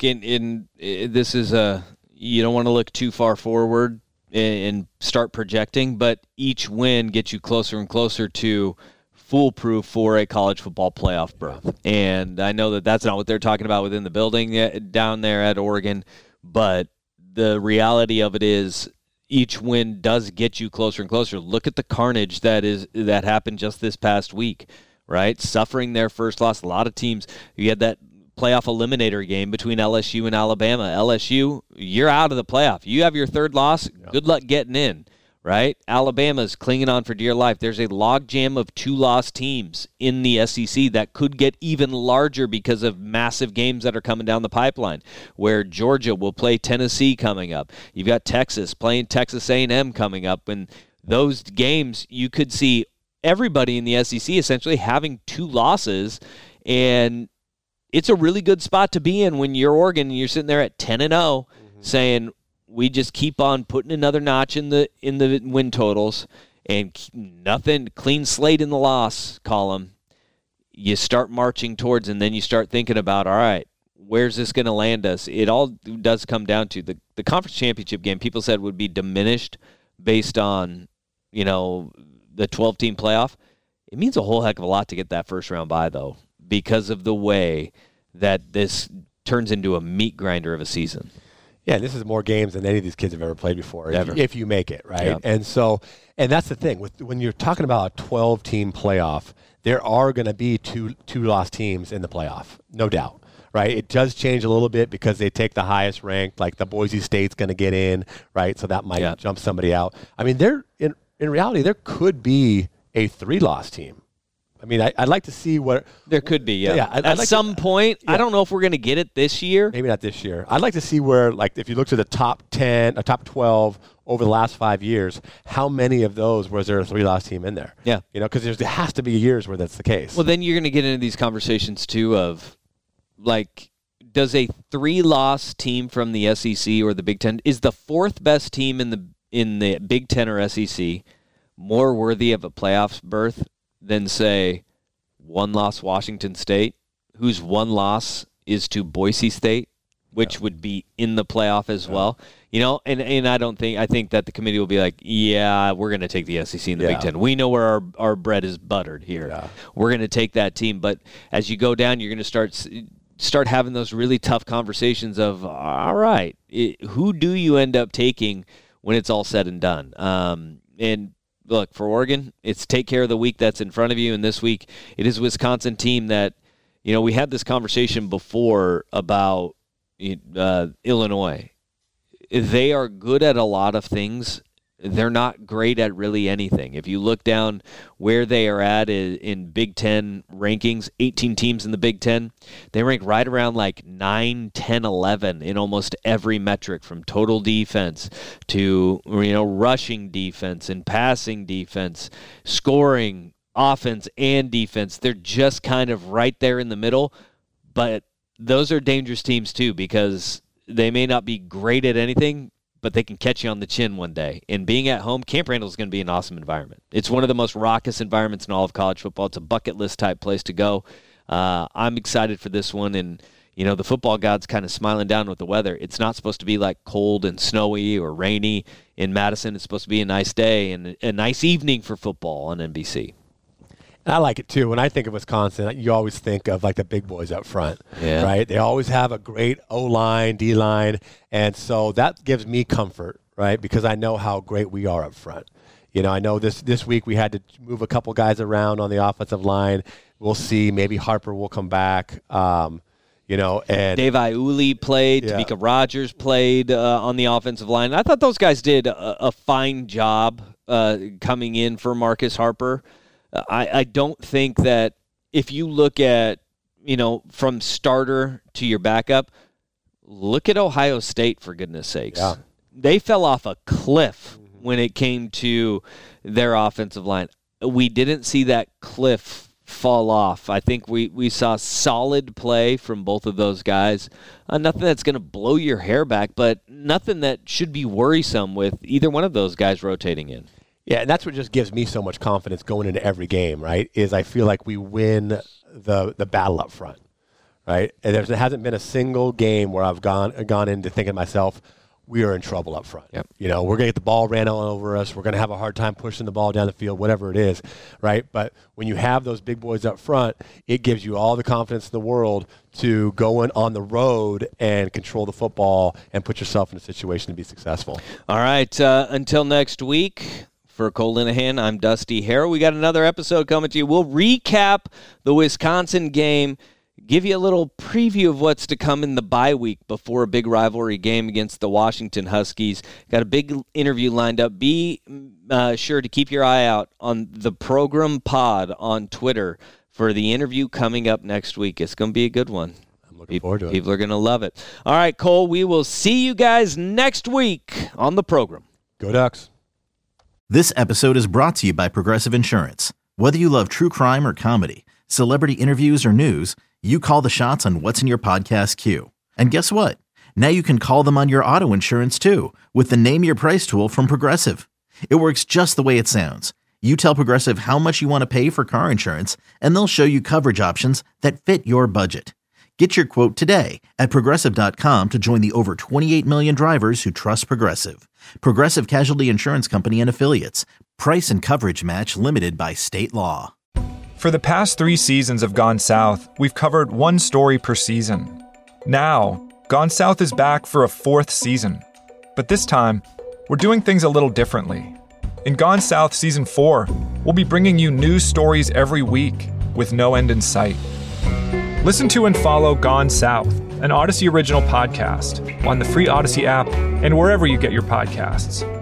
this is you don't want to look too far forward and start projecting, but each win gets you closer and closer to foolproof for a college football playoff berth. And I know that that's not what they're talking about within the building down there at Oregon, but the reality of it is each win does get you closer and closer. Look at the carnage that happened just this past week, right? Suffering their first loss. A lot of teams, you had that playoff eliminator game between LSU and Alabama. LSU, you're out of the playoff. You have your third loss. Yeah. Good luck getting in, right? Alabama's clinging on for dear life. There's a logjam of 2 lost teams in the SEC that could get even larger because of massive games that are coming down the pipeline, where Georgia will play Tennessee coming up. You've got Texas playing Texas A&M coming up. And those games, you could see everybody in the SEC essentially having 2 losses, and it's a really good spot to be in when you're Oregon and you're sitting there at 10-0 saying we just keep on putting another notch in the win totals and nothing, clean slate in the loss column. You start marching towards, and then you start thinking about, all right, where's this going to land us? It all does come down to the conference championship game. People said would be diminished based on, the 12-team playoff. It means a whole heck of a lot to get that first round bye, though, because of the way that this turns into a meat grinder of a season.
Yeah, this is more games than any of these kids have ever played before, if you make it, right?
Yeah.
And that's the thing. When you're talking about a 12-team playoff, there are going to be two lost teams in the playoff, no doubt, right? It does change a little bit because they take the highest ranked, like the Boise State's going to get in, right? So that might jump somebody out. I mean, in reality, there could be a 3-loss team. I mean, I'd like to see what...
There could be, yeah.
At
some point. I don't know if we're going to get it this year.
Maybe not this year. I'd like to see where, if you look to the top 10, or top 12 over the last 5 years, how many of those was there a 3-loss team in there?
Yeah.
Because there has to be years where that's the case.
Well, then you're going to get into these conversations, too, of, does a 3-loss team from the SEC or the Big Ten, is the 4th best team in the Big Ten or SEC more worthy of a playoffs berth than, say, 1-loss Washington State, whose 1 loss is to Boise State, which would be in the playoff as well. And I think that the committee will be like, yeah, we're going to take the SEC and the Big Ten. We know where our bread is buttered here. Yeah. We're going to take that team. But as you go down, you're going to start having those really tough conversations of, all right, who do you end up taking when it's all said and done? And look, for Oregon, it's take care of the week that's in front of you. And this week, it is a Wisconsin team that, we had this conversation before about Illinois. They are good at a lot of things. They're not great at really anything. If you look down where they are at in Big Ten rankings, 18 teams in the Big Ten, they rank right around 9, 10, 11 in almost every metric, from total defense to rushing defense and passing defense, scoring, offense and defense. They're just kind of right there in the middle, but those are dangerous teams too, because they may not be great at anything, but they can catch you on the chin one day. And being at home, Camp Randall is going to be an awesome environment. It's one of the most raucous environments in all of college football. It's a bucket list type place to go. I'm excited for this one, and the football god's kind of smiling down with the weather. It's not supposed to be like cold and snowy or rainy in Madison. It's supposed to be a nice day and a nice evening for football on NBC.
And I like it too. When I think of Wisconsin, you always think of like the big boys up front, right? They always have a great O-line, D-line, and so that gives me comfort, right? Because I know how great we are up front. I know this week we had to move a couple guys around on the offensive line. We'll see. Maybe Harper will come back. And
Dave Iuli played. Yeah. Tamika Rogers played on the offensive line. I thought those guys did a fine job coming in for Marcus Harper. I don't think that if you look at, from starter to your backup, look at Ohio State, for goodness sakes.
Yeah.
They fell off a cliff when it came to their offensive line. We didn't see that cliff fall off. I think we saw solid play from both of those guys. Nothing that's going to blow your hair back, but nothing that should be worrisome with either one of those guys rotating in.
Yeah, and that's what just gives me so much confidence going into every game, right, is I feel like we win the battle up front, right? And there hasn't been a single game where I've gone into thinking to myself, we are in trouble up front.
Yep.
We're going to get the ball ran all over us. We're going to have a hard time pushing the ball down the field, whatever it is, right? But when you have those big boys up front, it gives you all the confidence in the world to go in on the road and control the football and put yourself in a situation to be successful.
All right, until next week, for Cole Linehan, I'm Dusty Harrow. We got another episode coming to you. We'll recap the Wisconsin game, give you a little preview of what's to come in the bye week before a big rivalry game against the Washington Huskies. Got a big interview lined up. Be sure to keep your eye out on the Program Pod on Twitter for the interview coming up next week. It's going to be a good one.
I'm looking forward to it.
People are going to love it. All right, Cole, we will see you guys next week on the program.
Go Ducks.
This episode is brought to you by Progressive Insurance. Whether you love true crime or comedy, celebrity interviews or news, you call the shots on what's in your podcast queue. And guess what? Now you can call them on your auto insurance too with the Name Your Price tool from Progressive. It works just the way it sounds. You tell Progressive how much you want to pay for car insurance, and they'll show you coverage options that fit your budget. Get your quote today at Progressive.com to join the over 28 million drivers who trust Progressive. Progressive Casualty Insurance Company and Affiliates. Price and coverage match limited by state law.
For the past 3 seasons of Gone South, we've covered one story per season. Now, Gone South is back for a 4th season. But this time, we're doing things a little differently. In Gone South Season 4, we'll be bringing you new stories every week with no end in sight. Listen to and follow Gone South, an Odyssey original podcast, on the free Odyssey app and wherever you get your podcasts.